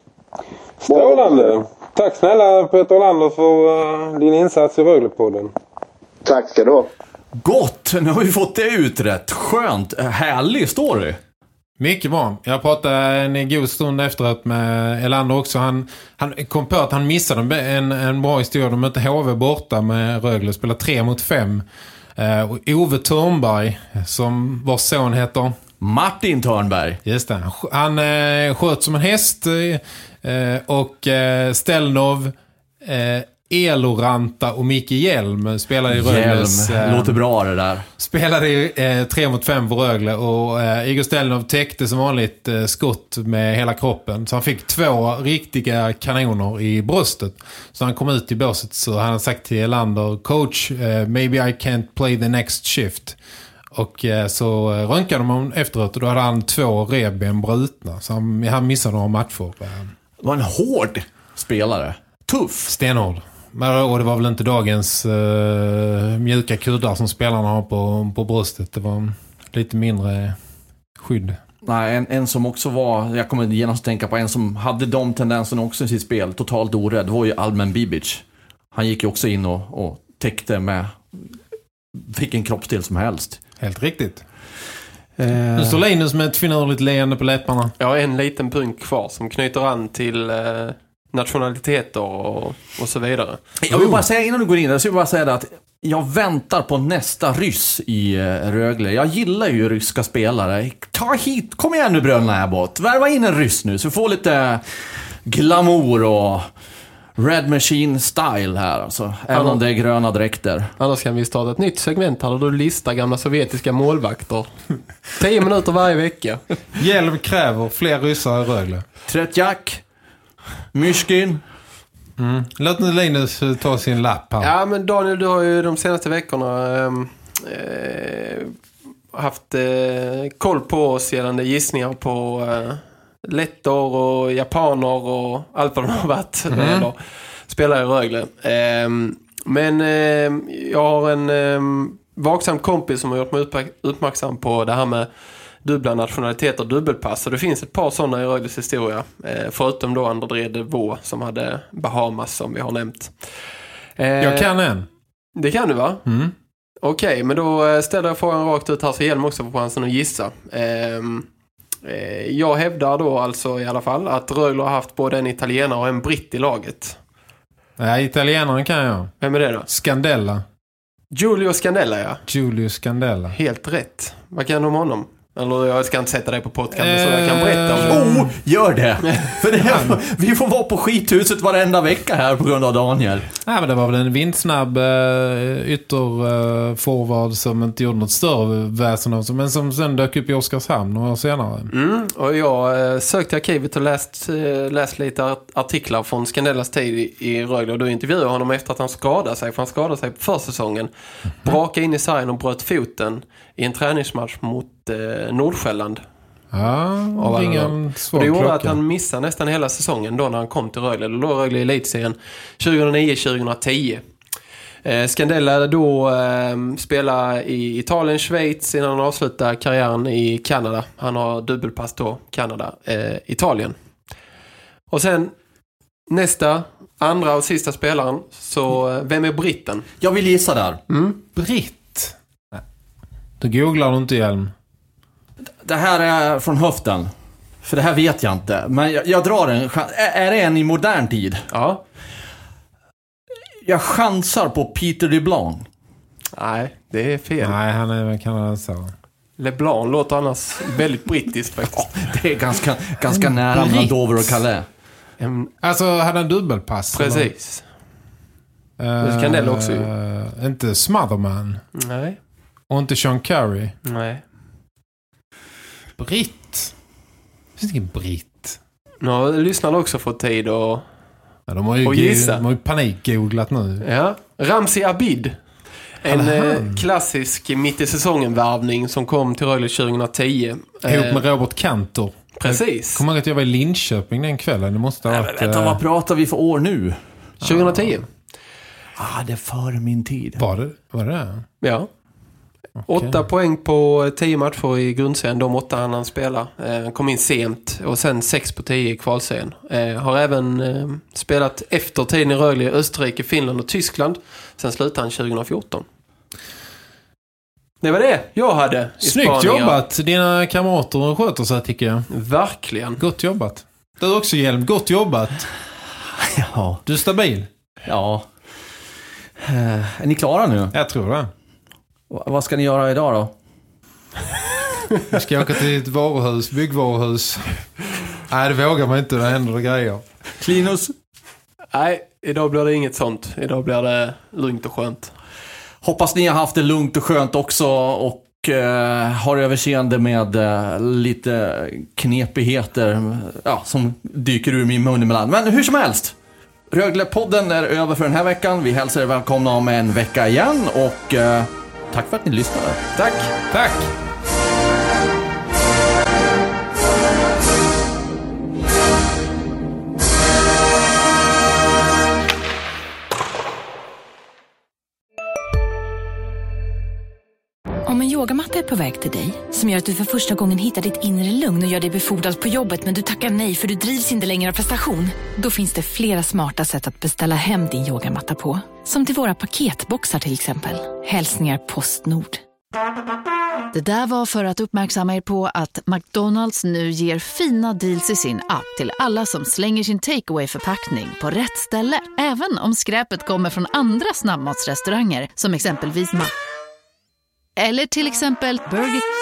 Strålande. Tack snälla Peter Olander för uh, din insats i Röglepodden. Tack ska du ha. Gott, nu har vi fått det uträtt. Skönt, härlig story. Mycket bra. Jag pratade en god stund efteråt med Elander också. Han, han kom på att han missade en, en bra historia. De mötte H V borta med Rögle. Spelade tre mot fem. Uh, och Ove Törnberg, som vår son heter... Martin Törnberg. Just det. Han eh, sköt som en häst eh, och eh, Stelnov, eh, Eloranta och Micke Hjelm spelade i Rögles. Hjelm, eh, låter bra det där. Spelade i eh, tre mot fem för Rögle och eh, Igor Stelnov täckte som vanligt eh, skott med hela kroppen. Så han fick två riktiga kanoner i bröstet. Så han kom ut i båset så han hade sagt till Elander, coach, eh, maybe I can't play the next shift. Och eh, så röntgade de honom efteråt och då hade han två revben brutna. Så han, han missade några matcher. Det var en hård spelare. Tuff. Stenhård. Men, och det var väl inte dagens eh, mjuka kuddar som spelarna har på, på bröstet. Det var lite mindre skydd. Nej, en, en som också var, jag kommer genast tänka på en som hade de tendenserna också i sitt spel, totalt orädd, var ju Almen Bibic. Han gick ju också in och, och täckte med vilken kroppsdel som helst. Helt riktigt. Eh... Nu står Linus med ett finurligt leende på läpparna. Jag har en liten punkt kvar som knyter an till eh, nationaliteter och, och så vidare. Jag vill bara säga innan du går in där, så vill jag bara säga att jag väntar på nästa ryss i eh, Rögle. Jag gillar ju ryska spelare. Ta hit, kom igen nu Brönna Abbott. Värva in en ryss nu så vi får lite glamour och Red Machine style här alltså. Även om det är gröna dräkter. Annars kan vi starta ett nytt segment här där du listar gamla sovjetiska målvakter. Tio minuter varje vecka. Hjälm kräver fler ryssar i Rögle. Tretjak, Myshkin. Mm. Låt nu Linus ta sin lapp här. Ja, men Daniel, du har ju de senaste veckorna äh, äh, haft äh, koll på oss gällande gissningar på äh, lettor och japaner och allt vad de har varit mm. eller spelar i Rögle. Äh, men äh, jag har en äh, vaksam kompis som har gjort mig uppmärksam på det här med dubbla nationaliteter, dubbelpass. Och det finns ett par sådana i Rögles historia. Eh, förutom då André de Vaux som hade Bahamas som vi har nämnt. Eh, jag kan en. Det kan du va? Mm. Okej, okay, men då ställer jag frågan rakt ut här så hjälper också på chansen att gissa. Eh, eh, jag hävdar då alltså i alla fall att Rögle har haft både en italienare och en britt i laget. Nej, italienaren kan jag. Vem är det då? Scandella. Giulio Scandella, ja. Giulio Scandella. Helt rätt. Vad kan du om honom? Eller jag ska inte sätta dig på potkan, så jag kan berätta om det. Oh, gör det! För det här, vi får vara på skithuset varenda vecka här på grund av Daniel. Nej, men det var väl en vindsnabb uh, ytterforward uh, som inte gjorde något större väsen av sig, men som sen dök upp i Oskarshamn några år senare. Mm, och jag uh, sökte arkivet och läst, uh, läst lite artiklar från Skandellas tid i, i Rögle, och då intervjuade jag honom efter att han skadade sig, för han skadade sig på försäsongen. Mm. Brakade in i sargen och bröt foten i en träningsmatch mot uh, Nordsjälland. Ja, det ingen svår det gjorde klocka. att han missade nästan hela säsongen då när han kom till Rögle. Då låg Rögle i elitserien tjugohundranio tjugohundratio. Eh, Scandella då eh, spelade i Italien, Schweiz innan han avslutade karriären i Kanada. Han har dubbelpass då, Kanada, eh, Italien. Och sen nästa, andra och sista spelaren, så eh, vem är britten? Jag vill gissa där. Mm. Britt? Då googlar du inte Hjelm. Det här är från höften. För det här vet jag inte. Men jag, jag drar en chans. Är, är det en i modern tid? Ja. Jag chansar på Peter LeBlanc. Nej, det är fel. Nej, han är väl kanadensare. LeBlanc låter annars väldigt brittiskt faktiskt. Ja, det är ganska, ganska nära mellan Dover och Calais. Um, alltså, hade han dubbelpass? Precis. Uh, det kan det också ju. Uh, inte Smotherman. Nej. Och inte Sean Curry. Nej. Britt. Det finns ingen Britt. Ja, lyssnarna också fått tid och, ja, de har ju, och gissa. De har ju panikgooglat nu. Ja. Ramzi Abid. En eh, klassisk mitt i säsongen-värvning som kom till Rögle tjugohundratio. Ihop med Robert Kantor. Precis. Jag kommer ihåg att jag var i Linköping den kvällen. Det måste ha varit... Nej, vänta, vad pratar vi för år nu? tjugohundratio. Ah, det är före min tid. Var det var det? Ja. Okay. Åtta poäng på tio matcher i grundserien. De åtta han han spelar. Eh, kom in sent. Och sen sex på tio i kvalserien. Eh, har även eh, spelat efter tiden i Rögle i Österrike, Finland och Tyskland. Sen slutade han tjugohundrafjorton. Det var det jag hade i Snyggt spaningar. jobbat. Dina kamrater sköter sig, tycker jag. Verkligen. Gott jobbat. Du är också, Hjelm. Gott jobbat. Ja. Du är stabil. Ja. Eh, är ni klara nu? Jag tror det. Vad ska ni göra idag då? Jag ska åka till ett varuhus, byggvaruhus. Nej, det vågar man inte, det händer det grejer. Linus? Nej, idag blir det inget sånt. Idag blir det lugnt och skönt. Hoppas ni har haft det lugnt och skönt också och eh, har överseende med eh, lite knepigheter ja, som dyker ur min mun emellan. Men hur som helst, Rögle-podden är över för den här veckan. Vi hälsar er välkomna om en vecka igen och... Eh, tack för att ni lyssnade. Tack. Tack. Om en yogamatta är på väg till dig, som gör att du för första gången hittar ditt inre lugn och gör dig befordrad på jobbet, men du tackar nej för du drivs inte längre av prestation. Då finns det flera smarta sätt att beställa hem din yogamatta på. Som till våra paketboxar till exempel. Hälsningar Postnord. Det där var för att uppmärksamma er på att McDonalds nu ger fina deals i sin app till alla som slänger sin takeaway-förpackning på rätt ställe. Även om skräpet kommer från andra snabbmatsrestauranger som exempelvis Ma... Eller till exempel Burger...